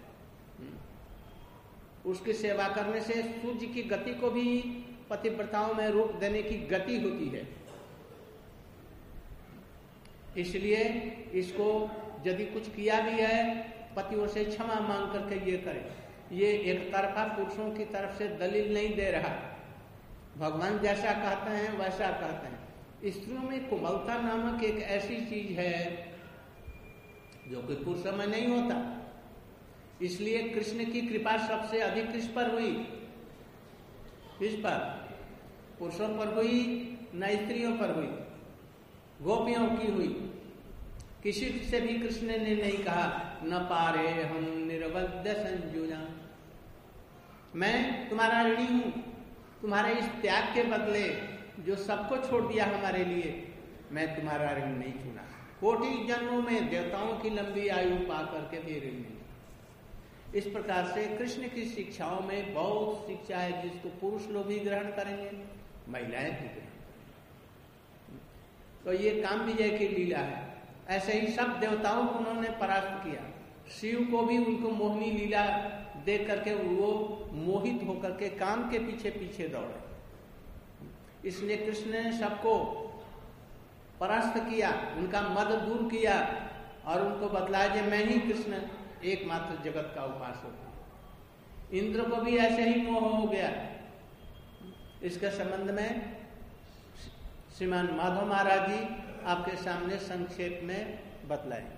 S1: उसकी सेवा करने से सूर्य की गति को भी पतिव्रताओं में रोक देने की गति होती है। इसलिए इसको यदि कुछ किया भी है, पतियों से क्षमा मांग करके ये करे। ये एक तरफा पुरुषों की तरफ से दलील नहीं दे रहा। भगवान जैसा कहते हैं वैसा कहते हैं। स्त्रियों में कोमलता नामक एक ऐसी चीज है जो कि पुरुषों में नहीं होता। इसलिए कृष्ण की कृपा सबसे अधिक किस पर हुई? किस पर? पुरुषों पर हुई न स्त्रियों पर हुई, गोपियों की हुई। किसी से भी कृष्ण ने नहीं कहा न पारे हम निर्वद्य संजुजा, मैं तुम्हारा ऋणी हूं, तुम्हारे इस त्याग के बदले जो सबको छोड़ दिया हमारे लिए, मैं तुम्हारा ऋण नहीं चुना। कोटि जन्मों में देवताओं की लंबी आयु पा करके भी ऋण नहीं। इस प्रकार से कृष्ण की शिक्षाओं में बहुत शिक्षा है जिसको पुरुष लोग भी ग्रहण करेंगे, महिलाएं भी ग्रहण करेंगे। तो ये काम विजय की लीला है। ऐसे ही सब देवताओं को उन्होंने परास्त किया। शिव को भी उनको मोहिनी लीला देख करके वो मोहित होकर के काम के पीछे पीछे दौड़े। इसलिए कृष्ण ने सबको परास्त किया, उनका मद दूर किया और उनको बतलाया कि मैं ही कृष्ण एकमात्र जगत का उपासक हूं। इंद्र को भी ऐसे ही मोह हो गया। इसके संबंध में श्रीमान माधव महाराज जी आपके सामने संक्षेप में बतलाएंगे।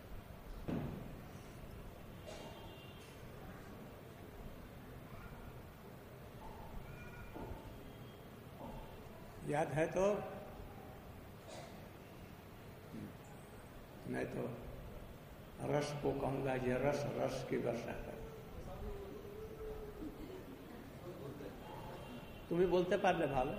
S1: याद है तो? मैं तो रस को कहूंगा, ये रस रस की वर्षा कर। तुम्हें बोलते पारले भालो।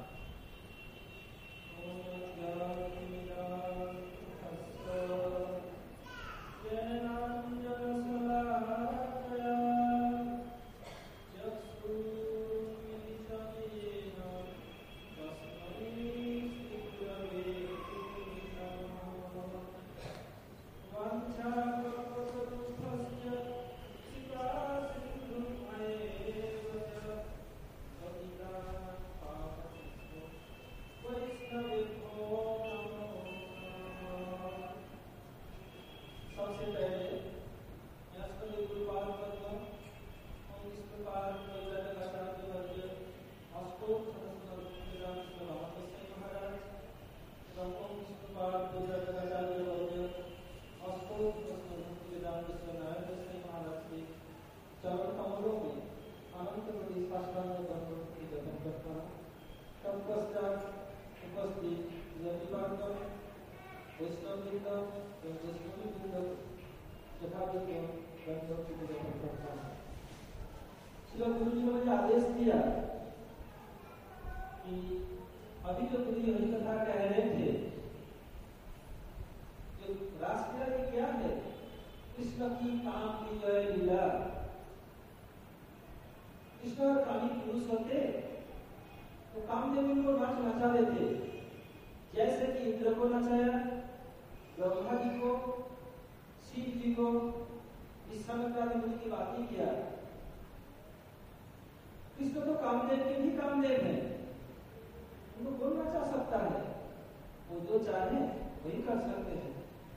S3: गुरु जी ने मुझे आदेश दिया कि अभी जो गुरु जी हरि कथा कह रहे थे, जो राष्ट्रीय की क्या है, कृष्ण की काम की जय लीला। कृष्ण कामी पुरुष होते तो कामदेव इनको नाच नचा देते, जैसे कि इंद्र को नचाया, ब्रह्मा जी को, शिव जी को, इस समय मुनि की बातें किया। कृष्ण तो कामदेव के भी कामदेव है, उनको कौन नचा सकता है? वो जो चाहे वही कर सकते हैं।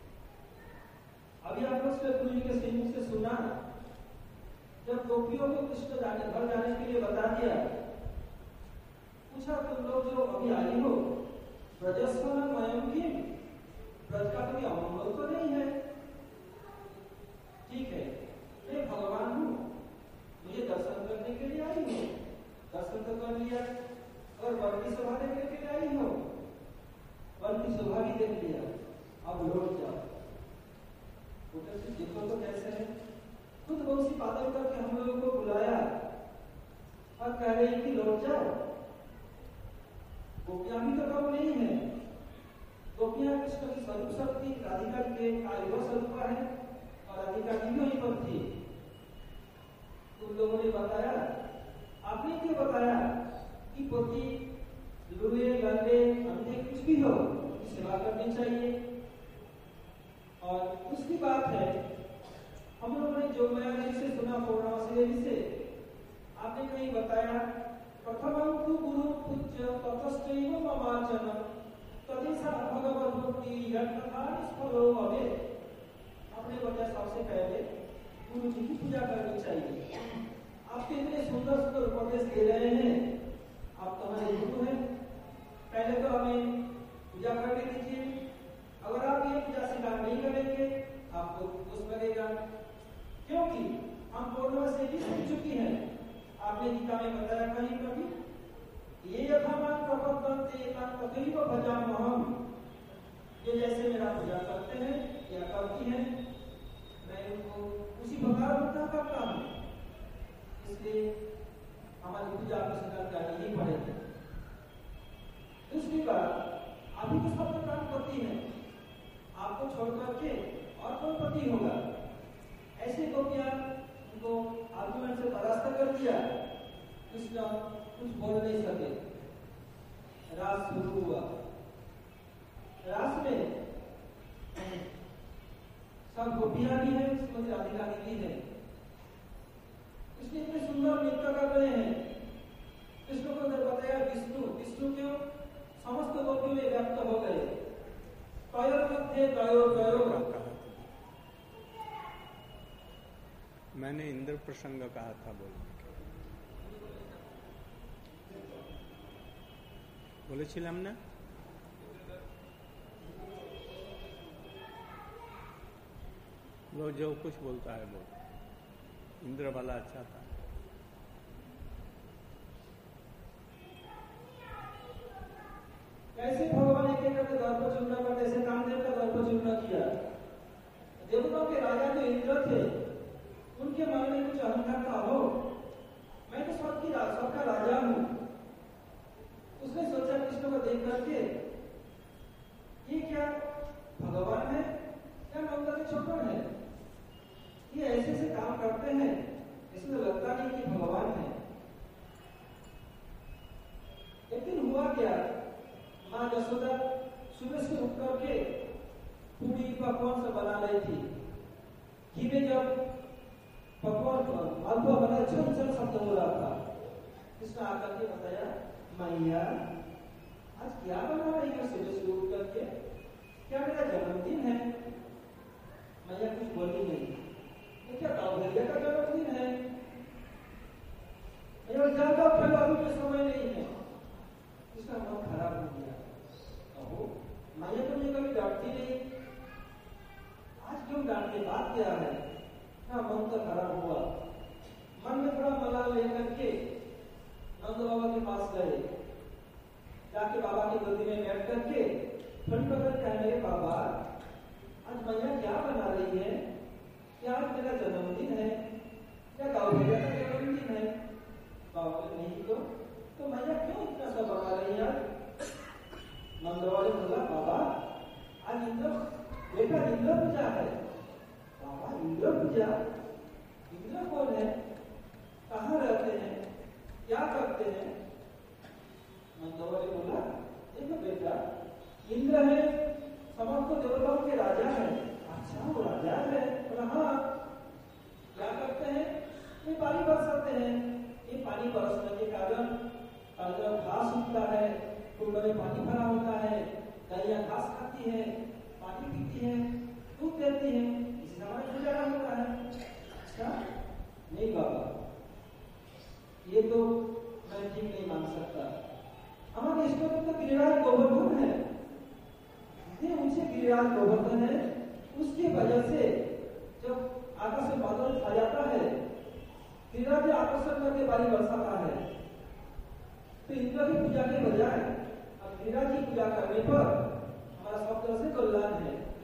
S3: अभी आप लोग गुरु जी के श्रीमुख से सुना, जब गोपियों को कृष्ण घर जाने के लिए बता दिया, पूछा तुम लोग जो अभी आई हो, ब्रजस्वनम वयम की, ब्रज का कोई अमंगल तो नहीं है? ठीक है, मैं भगवान हूँ, मुझे दर्शन करने के लिए आई हो, दर्शन तो कर लिया, और वन की शोभा देखने के लिए आई हो, वन की शोभा भी देख लिया, अब लौट जाओ। देखो तो कैसे है, खुद बहुत सी बातें करके हम लोगों को बुलाया और कह रहे हैं कि लौट जाओ। गोपियां भी तो कम नहीं है, गोपियां कृष्ण की स्वरूप शक्ति राधिका के कार्य स्वरूप है और राधिका जी भी वहीं पर थी। तुम लोगों ने बताया, आपने क्यों बताया कि पोती लूहे लंगड़े अंधे कुछ भी हो उसकी सेवा करनी चाहिए। और दूसरी बात है, हम लोगों ने जो मैं से सुना पूर्णवासी जी से, आपने कहीं बताया प्रथमं तु गुरु पूज्य ततश्चैव ममार्चन तदेसा भगवत भक्ति यत्तथा निष्फलो भवेत्। आपने बताया सबसे पहले गुरु जी की पूजा करनी चाहिए। आपके इतने सुंदर सुंदर उपदेश दे रहे हैं, आप तो हमारे गुरु हैं, पहले तो हमें पूजा करने दीजिए। अगर आप ये पूजा स्वीकार नहीं करेंगे आपको दोष लगेगा, क्योंकि हम पूर्व से भी सीख चुकी हैं। आपने गीता में बताया कहीं कभी ये यथामान प्रपद्यन्ते तथैव भजाम्यहम्, ये जैसे मेरा पूजा करते हैं या करती हैं मैं उनको उसी प्रकार पूजा करता हूँ, इसलिए हमारी पूजा को स्वीकार करनी ही पड़ेगी। दूसरी बात, अभी तो सब काम करती है, आपको छोड़ करके और कौन पति होगा। ऐसे गोपियां उनको आर्गुमेंट से परास्त कर दिया, कृष्ण कुछ बोल नहीं सके। रास शुरू हुआ, रास में सब गोपियां भी हैं, उसमें राधिका भी है। इसलिए इतने सुंदर नृत्य कर रहे हैं। कृष्ण को जब बताया विष्णु, विष्णु क्यों समस्त गोपियों में व्याप्त हो गए।
S1: मैंने इंद्र प्रसंग कहा था, बोलेছিলাম না? वो जो कुछ बोलता है बोल, इंद्र वाला अच्छा था।
S3: कैसे भगवान एक एक करके दर्प चूर्ण करते, ऐसे कामदेव का दर्प चूर्ण किया। देवताओं के राजा जो इंद्र थे, उनके मन में कुछ अहंकार था, हो मैं तो सबका राजा हूँ। उसने सोचा कृष्ण को देख करके ये क्या भगवान है या नंद के छोकन है, ये ऐसे ऐसे काम करते हैं, इसमें लगता नहीं कि भगवान है। लेकिन हुआ क्या, माँ यशोदा सुबह से उठ करके पूरी पकवान से बना रही थी। घी में जब पकवान मालपुआ बना चल चल शब्द हो रहा था, कृष्ण आकर के बताया मैया आज क्या बना रही है सुबह से उठ करके, क्या मेरा जन्मदिन है। मैया कुछ बोली नहीं, ये क्या भैया का जन्मदिन है, ज्यादा फैलाने का समय नहीं है। इसका मन खराब हो गया। अहो मैया तो मुझे कभी डांटती नहीं, आज क्यों डांटने, बात क्या है। हाँ मन तो खराब हुआ, मन में थोड़ा मलाल लेकर के नंद बाबा के पास गए, जाके बाबा की गोदी में बैठ करके ठंड पकड़ कहने लगे बाबा आज मैया क्या बना रही है, क्या आज मेरा जन्मदिन है, क्या गाँव भैया का जन्मदिन है। बाबा ने नहीं तो मैया क्यों इतना सब बना रही है। नंद बाबा ने बोला बाबा आज इंद्र बेटा इंद्र पूजा है। बाबा इंद्र पूजा, इंद्र कौन है, कहाँ रहते हैं, क्या करते हैं। नंद बाबा ने बोला देखो बेटा इंद्र है, समस्त देवताओं के राजा है। अच्छा वो राजा है, बोला हाँ। क्या करते हैं, ये पानी बरसाते हैं, ये पानी बरसने के कारण घास उगता है, कुंड में पानी भरा होता है, गैया घास खाती है, पानी पीती है, दूध देती है, इसी से हमारा गुजारा होता है। अच्छा नहीं बाबा ये तो मैं ठीक नहीं मान सकता। हमारे इष्ट तो गिरिराज गोवर्धन है, इतने ऊंचे गिरिराज गोवर्धन है, उसकी वजह से जब आकाश में बादल छा जाता है, गिरिराज आकर्षण करके पानी बरसाता है। तो इंद्र की पूजा के बजाय अब गिरिराज की पूजा करने पर हमारा सब तरह से कल्याण है।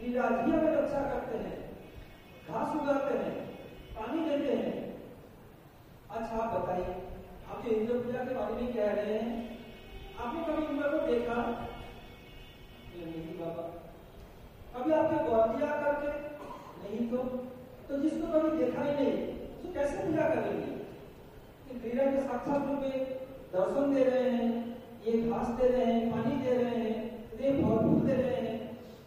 S3: लीलाधिया में रक्षा करते हैं, घास उगाते हैं, पानी देते हैं। अच्छा आप बताइए, आप जो इंद्र पूजा के बारे में कह रहे हैं, आपने कभी इंद्र को देखा? नहीं बाबा। कभी आपके गौरजिया करके? नहीं। तो जिसको कभी देखा ही नहीं तो कैसे पूजा करेंगे? गिरिराज के साक्षात रूप में दर्शन दे रहे हैं, ये घास दे रहे हैं, पानी दे रहे हैं, ये फल फूल दे रहे हैं,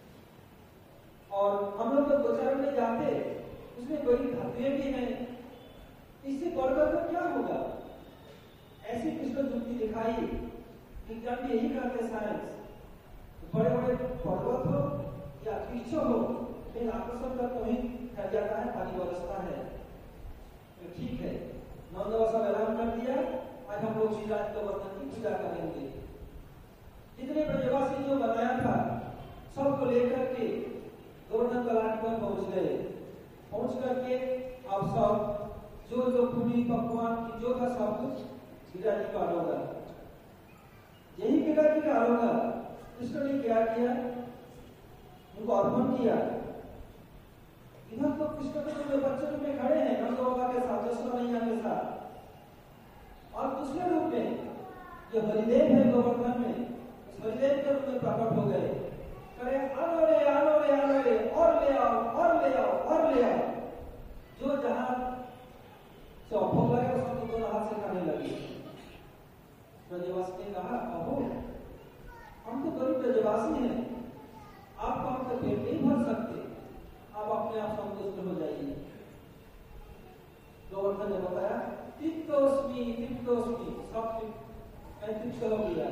S3: और हम लोग जब गोचर में जाते उसमें बड़ी धातुएं भी हैं। इससे गौरव क्या होगा? ऐसी कृष्ण युक्ति दिखाई। विज्ञान भी यही करते, साइंस बड़े बड़े पर्वत हो या वृक्ष हो, फिर आकर्षण तक वही कर जाता है, पानी बरसता है। तो ठीक है, नंदवा सब ऐलान कर दिया, आज हम लोग श्रीराज गोवर्धन की पूजा करेंगे। जितने ब्रजवासी जो बनाया था सबको लेकर के गोवर्धन तलाब पर पहुंच गए। पहुंच करके अब सब जो पूरी पकवान की जो था सब कुछ गिरिराज जी का होगा। यही गिरिराज जी का होगा। कृष्ण ने क्या किया? उनको अर्पण किया। इधर तो कृष्ण के बच्चे रूप में खड़े हैं नंद बाबा के साथ, यशोदा मैया के साथ, और दूसरे रूप में जो हरिदेव है गोवर्धन में, हरिदेव के रूप में प्रकट हो गए। करे आलो रे आलो रे आलो रे, और ले आओ और ले आओ और ले आओ। जो जहां से भोग लगे उसको दोनों हाथ से खाने लगे। ब्रजवासी ने कहा, अहो हम तो गरीब ब्रजवासी हैं, आपको हम तो पेट नहीं भर सकते, आप अपने आप संतुष्ट हो जाइए। गोवर्धन ने बताया, तिप्तोस्मि सब मैं तृप्त हो गया,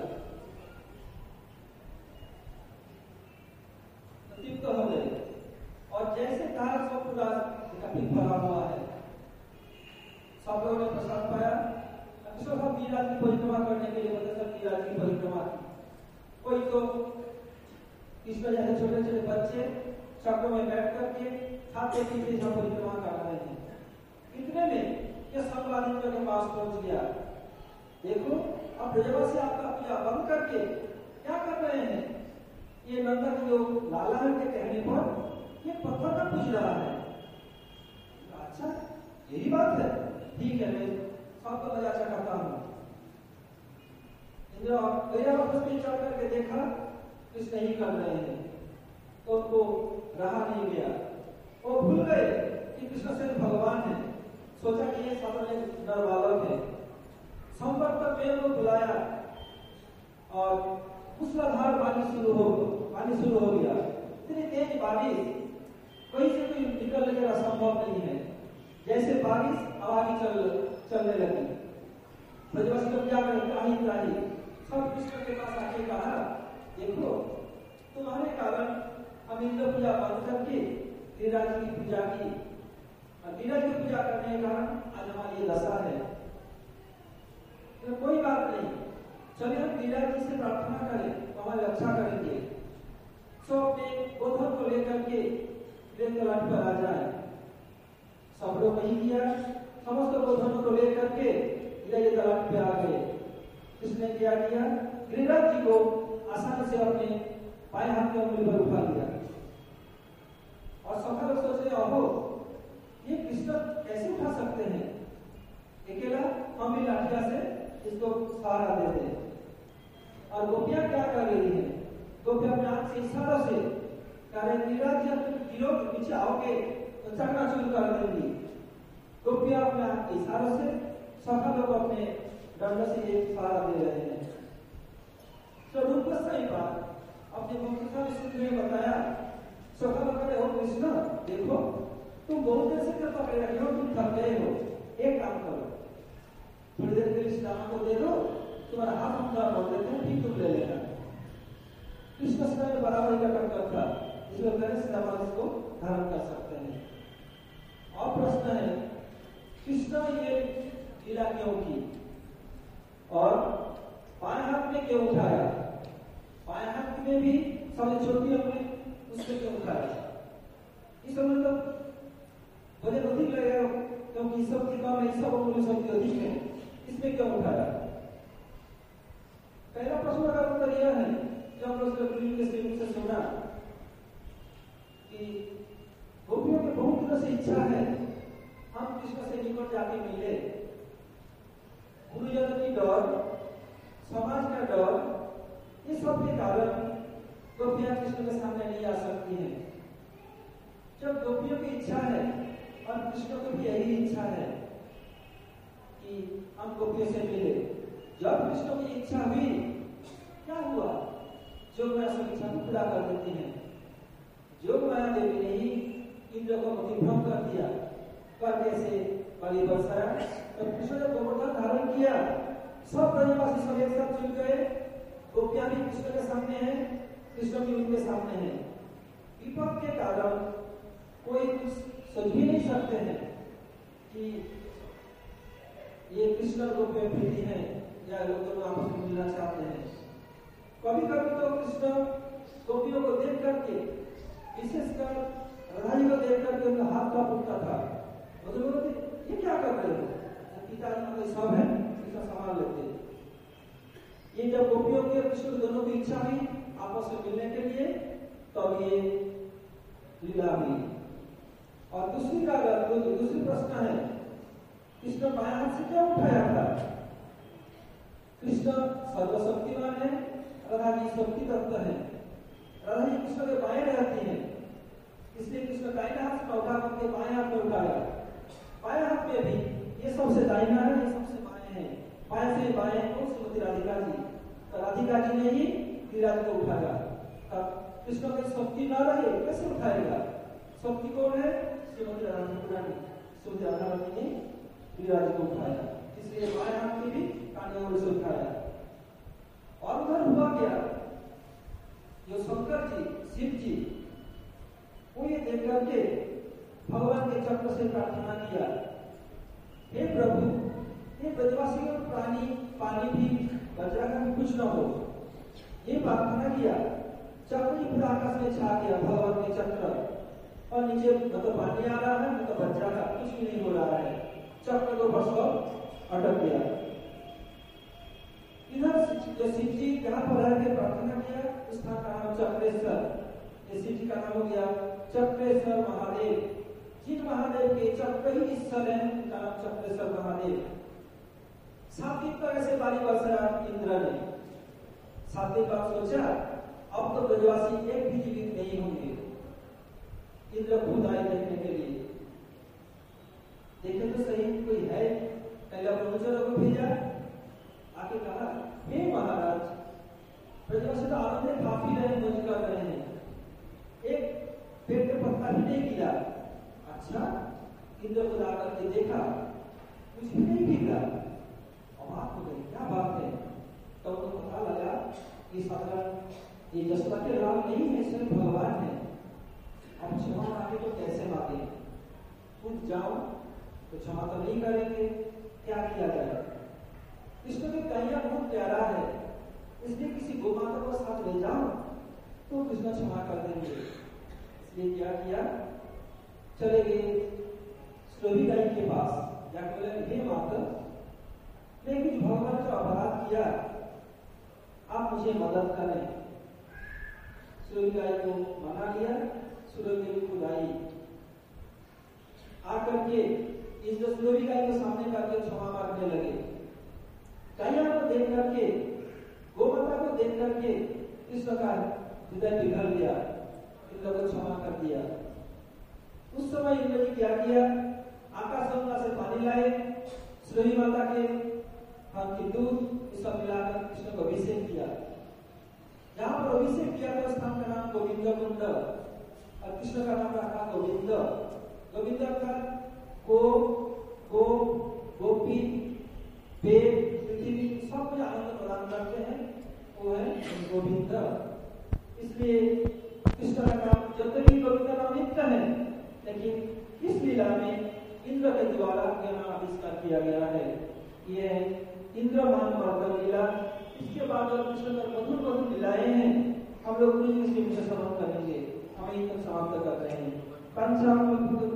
S3: तृप्त हो गए। और जैसे कहा सब पूरा भरा हुआ है, सब लोगों ने प्रसाद पाया। कृष्ण भक्त गिरिराज की परिक्रमा करने के लिए बताया, सब गिरिराज की परिक्रमा। कोई तो कृष्ण जैसे छोटे छोटे बच्चे चक्रों में बैठ करके खाते पीते सब परिक्रमा कर रहे हैं। इतने में ये सब आदित्य के पास पहुंच गया। देखो अब ब्रजवासी आपका पूजा बंद करके क्या कर रहे हैं? ये नंदन जो लाला के कहने पर ये पत्थर का पूज रहा है। अच्छा यही बात है, ठीक है, मैं सबको मजा करता हूँ। चढ़ करके देखा कृष्ण ही कर रहे हैं, तो उनको रहा नहीं गया। वो भूल गए कि कृष्ण से भगवान है, सोचा कि ये साधारण नर बालक है। संपर्क में वो बुलाया और मूसलाधार पानी शुरू हो गया। इतनी तेज बारिश, कहीं से कोई निकलने का संभव नहीं है। जैसे बारिश आवाज़ चलने लगी। ब्रजवासी लोग क्या करें? सब कृष्ण के पास आके कहा, देखो तुम्हारे कारण हम इंद्र पूजा बंद करके गिरिराज की पूजा की, और गिरिराज की पूजा करने के कारण आज हमारी ये दशा है। तो कोई बात नहीं, चलिए हम गिरिराज जी से प्रार्थना करें, हमारी रक्षा करेंगे। सब अपने गोधन को लेकर के तलाट पर आ जाए। सब लोग नहीं किया, समस्त गोधन को लेकर के गिरिराज तलाट पे आ गए। किसने क्या किया? गिरिराज जी को आसानी से अपने बाएं हाथ की उंगली पर उठा लिया। और सखा लोग सोच रहे, अहो ये कृष्ण कैसे उठा सकते हैं? अकेला हम भी लाठिया से इसको सहारा दे दें। और गोपियां क्या कर रही है? गोपियां अपने हाथ से इशारों से कह रहे, गिरिराज जी गिरो के पीछे आओगे तो चकनाचूर कर देंगी। गोपियां अपने इशारों से, सखा लोग अपने दंड से एक सहारा दे रहे हैं। तो रूप सही बात अपने भक्त ने बताया। सखा लोग कहते, हो कृष्ण देखो तुम बहुत देर से पकड़े रखे हो, तुम थक गए हो, एक काम करो, थोड़ी देर के लिए को दे दो, तुम्हारा हाथ उठा बोल देते हैं, फिर तुम ले लेना। कृष्ण समय में बराबर का टक्कर था, इसमें पहले से हम इसको धारण कर सकते हैं। और प्रश्न है, कृष्ण ये लीला क्यों की और बाएं हाथ में क्यों उठाया? बाएं हाथ में भी सबसे छोटी उंगली उससे क्यों उठाया? इस मतलब मुझे अधिक लगेगा क्योंकि सब की काम है, सब उंगली सबसे अधिक है, इसमें क्यों उठाया? पहला प्रश्न का उत्तर यह है कि हम लोग के श्री से सुना जाके मिले। गुरुजनों की डर, समाज का डर, ये सब के कारण गोपियां कृष्ण के सामने नहीं आ सकती हैं। जब गोपियों की इच्छा है और कृष्ण को भी यही इच्छा है कि हम गोपियों से मिले, जब कृष्ण की इच्छा हुई, क्या हुआ? जोग माया सब इच्छा को पूरा कर देती है। जोग माया देवी ने ही इंद्र को प्रतिभ्रम कर दिया। पर कैसे? बलि बरसाया। तो कृष्ण ने गोवर्धन धारण किया, सब ब्रजवासी सब एक साथ जुट गए। गोपियां भी कृष्ण के सामने हैं, कृष्ण भी उनके सामने हैं। विपद के कारण कोई कुछ सोच भी नहीं सकते हैं कि ये कृष्ण गोपियों में प्रीति है या लोग दोनों आपस में मिलना चाहते हैं। कभी कभी तो कृष्ण गोपियों को देख करके, विशेषकर राधा जी को देख करके उनका हाथ पांव उठता था। मतलब बोलते, ये क्या कर रहे हो? पिताजी का कोई सब है, इसका संभाल लेते। ये जब गोपियों के कृष्ण दोनों की इच्छा हुई आपस में मिलने के लिए, तब ये लीला हुई। और दूसरी प्रश्न है, कृष्ण बाएं हाथ से क्यों उठाया था? कृष्ण सर्वशक्तिमान है, राधा जी शक्ति तत्व है। राधा जी कृष्ण के बाएं रहती हैं, इसलिए कृष्ण दाहिने हाथ से उठा करके बाएं हाथ में उठाया। बाएं हाथ में भी ये सबसे दाहिना है, ये सबसे बाएं है। बाएं से बाएं को श्रीमती राधिका जी, तो राधिका जी ने ही गिरिराज को उठाया। अब कृष्ण की शक्ति न रहे, कैसे उठाएगा? शक्ति कौन है? श्रीमती राधारानी। श्रीमती राधारानी ने गिरिराज को उठाया, इसलिए बाएं हाथ में भी कान्हा से उठाया। और उधर हुआ क्या? जो शंकर जी, शिव जी, वो ये देख करके भगवान के चक्र से प्रार्थना किया, हे प्रभु, हे ब्रजवासी और प्राणी पानी भी वज्राघात में कुछ न हो। ये प्रार्थना किया, चक्र ही पूरा आकाश में छा गया, भगवान के चक्र, और नीचे न तो पानी आ रहा है, न तो वज्राघात, कुछ भी नहीं हो रहा है। चक्र को बस अटक गया। इधर जो शिव जी जहाँ पर रह के प्रार्थना किया, उस स्थान का नाम चक्रेश्वर। ये शिव जी का नाम हो गया चक्रेश्वर महादेव। जिन महादेव के चक्र ही स्थल है, उनका नाम चक्रेश्वर महादेव। सात्विक तरह से बाली बरसाया इंद्र ने। सात्विक बात सोचा, अब तो ब्रजवासी एक भी जीवित नहीं होंगे। इंद्र खुद आए देखने के लिए, देखे तो सही कोई है। पहले अनुचरों को भेजा, आके कहा, हे महाराज, ब्रजवासी तो आनंद में खा पी रहे, मौज कर रहे हैं, एक पेड़ पे पत्ता भी नहीं गिरा। अच्छा, इंद्र को ला करके देखा, कुछ भी नहीं गिरा। अबाक हो गई, क्या बात है? तो उनको पता लगा कि साधारण ये जसपा के राम नहीं है, स्वयं भगवान है। अब क्षमा मांगे तो कैसे मांगे? खुद जाओ तो क्षमा तो नहीं करेंगे, क्या किया जाए? कृष्ण के कन्या बहुत प्यारा है, इसलिए किसी गोमाता को साथ ले जाओ तो कृष्ण क्षमा कर देंगे। इसलिए क्या किया? चले गए श्लोभी गाय के पास, जाकर बोले, हे माता, मैं कुछ भगवान का अपराध किया, आप मुझे मदद करें। श्लोभी गाय को मना लिया। श्लोभी खुद आई, आकर के इस श्लोभी गाय को सामने करके क्षमा मांगने लगे। कन्या को देख करके, गोमाता को देख करके कृष्ण का हृदय पिघल गया, इंद्र को क्षमा कर दिया। उस समय इंद्र जी क्या किया? आकाश गंगा से पानी लाए, श्लोभी माता के हाथ की दूध सब मिलाकर कृष्ण को अभिषेक किया। जहां पर अभिषेक किया था, स्थान का नाम गोविंद कुंड और कृष्ण का नाम रखा गोविंद। गोविंद का गो, गोपी, वेद, पृथ्वी सब कुछ आनंद प्रदान करते हैं, वो है गोविंद। इसलिए कृष्ण का नाम जब तक गोविंद नाम नित्य है, लेकिन इस लीला में इंद्र के द्वारा यह नाम आविष्कार किया गया है। यह इंद्रमान वर्धन लीला। इसके बाद जो कृष्ण का मधुर मधुर लीलाएं हैं, हम लोग उन्हीं से समाप्त करेंगे। हम यहीं तक समाप्त कर रहे हैं। पंचामृत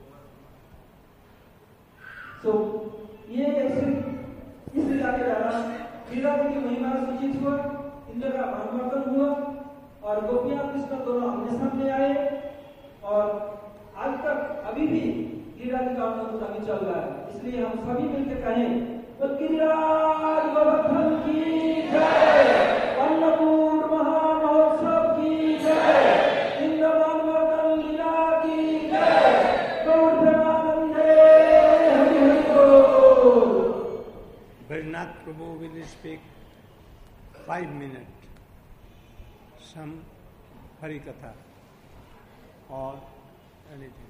S3: ये इस लीला के द्वारा लीला की महिमा सूचित हुआ, इंद्र का मनवर्धन हुआ और गोपियां कृष्ण दोनों आमने सामने आए। और आज तक अभी भी गिरिराज कामनापुर आगे चल रहा है, इसलिए हम सभी मिलकर कहें तो गिरिराज गोवर्धन की जय, अन्नपूर्ण महामहोत्सव की जय, इंद्रमान वर्धन लीला की जय, गौर प्रेमानंदे हरि हरि बोल।
S1: Brajnath Prabhu will speak 5 minutes, some Harikatha or anything.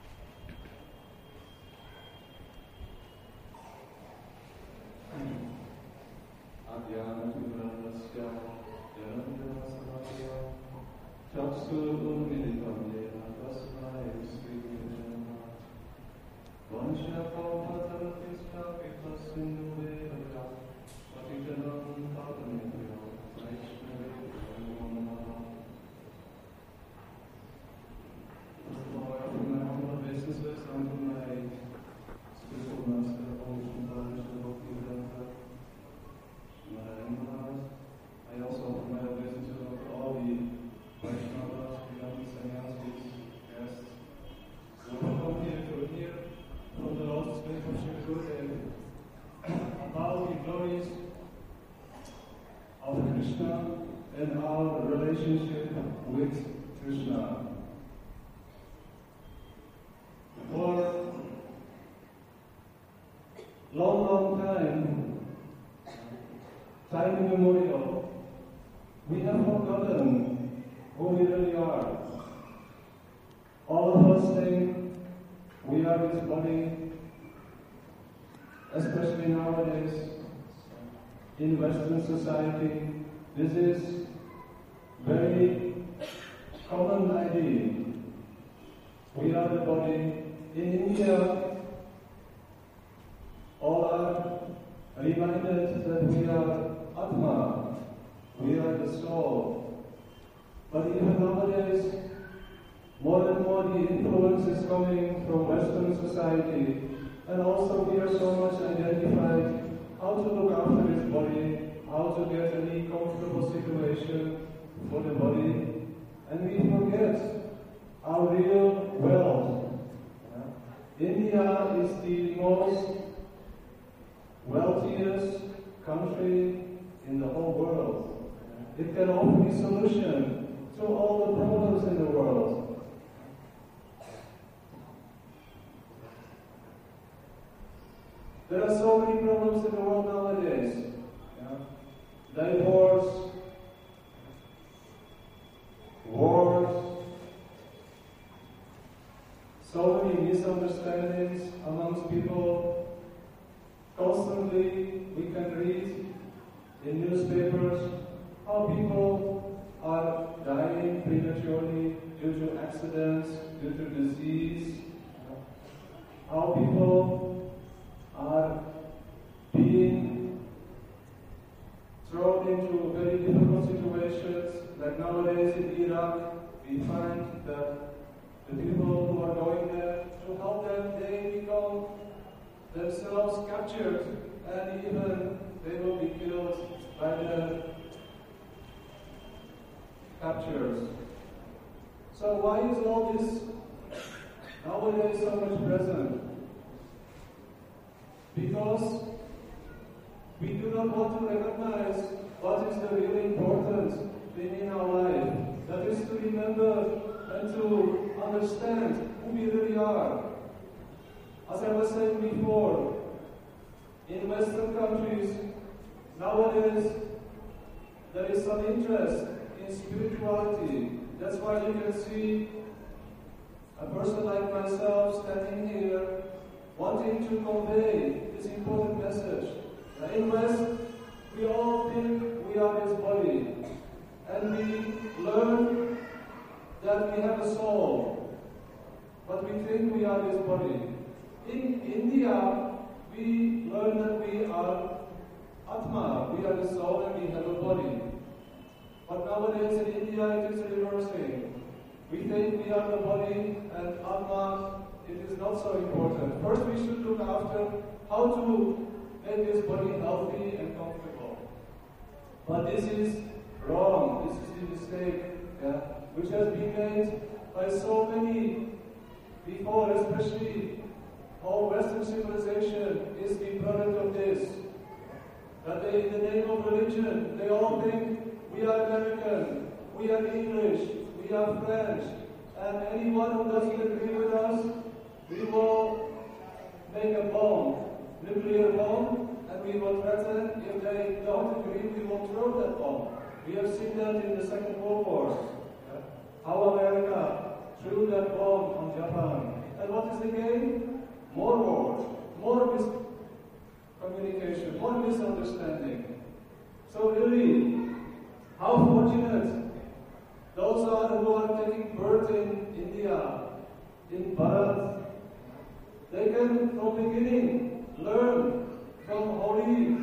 S4: And our relationship with Krishna. For long time immemorial, we have forgotten who we really are. All of us think we are this body, especially nowadays in Western society. This is very common idea. We are the body. In India, all are reminded that we are Atma, we are the soul. But even nowadays, more and more the influence is coming from Western society, and also we are so much identified how to look after this body, how to get any comfortable situation for the body, and we forget our real wealth. India is the most wealthiest country in the whole world. It can offer a solution to all the problems in the world. There are so many problems in the world nowadays. Divorce, wars, so many misunderstandings amongst people. Constantly we can read in newspapers how people are dying prematurely due to accidents, due to disease, how people are being thrown into very difficult situations. Like nowadays in Iraq, we find that the people who are going there, to help them, they become themselves captured, and even they will be killed by the captures. So why is all this nowadays so much present? Because we do not want to recognize what is the really important thing in our life. That is to remember and to understand who we really are. As I was saying before, in Western countries, nowadays there is some interest in spirituality. That's why you can see a person like myself standing here wanting to convey this important message. In West, we all think we are this body, and we learn that we have a soul, but we think we are this body. In India, we learn that we are Atma, we are the soul and we have a body. But nowadays in India it is reversing. We think we are the body and Atma, it is not so important. First we should look after how to make this body healthy and comfortable. But this is wrong, this is the mistake, which has been made by so many before, especially whole Western civilization is the product of this. That they, in the name of religion, they all think we are American, we are English, we are French, and anyone who doesn't agree with us, we will make a bomb, nuclear bomb, and we will threaten, if they don't agree, we will throw that bomb. We have seen that in the Second World War. How America threw that bomb on Japan. And what is the game? More war, more miscommunication, more misunderstanding. So really, how fortunate those are who are taking birth in India, in Bharat. They can, from the beginning, learn from holy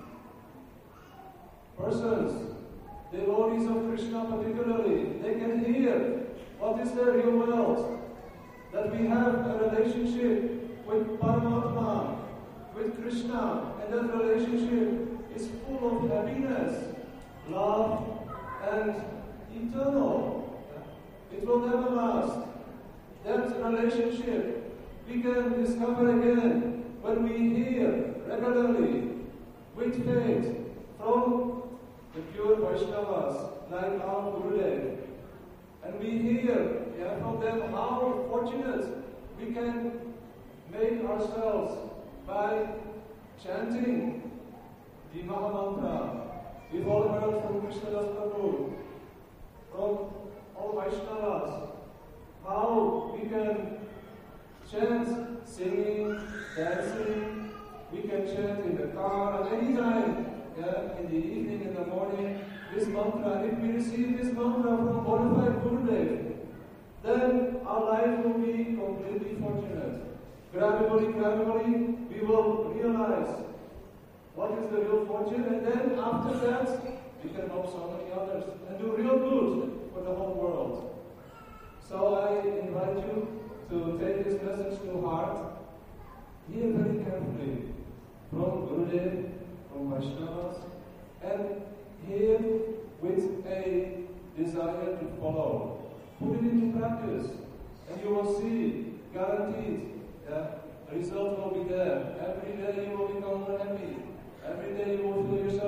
S4: persons, devotees of Krishna particularly. They can hear what is the real world, that we have a relationship with Paramatma, with Krishna, and that relationship is full of happiness, love, and eternal. It will never last. That relationship we can discover again when we hear regularly, with faith, from the pure Vaishnavas, like our Gurudev. And we hear from them how fortunate we can make ourselves by chanting the Mahamantra. We've all heard from Krishnadas Prabhu, from all Vaishnavas, how we can chant, singing, dancing. We can chant in the car at any time, in the evening, in the morning, this mantra. If we receive this mantra from qualified Gurudev, then our life will be completely fortunate. Gradually, we will realize what is the real fortune, and then after that, we can help so many others and do real good for the whole world. So I invite you to take this message to heart. Hear very carefully from Gurudev, from Vaishnavas, and hear with a desire to follow. Put it into practice, and you will see, guaranteed, the result will be there. Every day you will become more happy. Every day you will feel yourself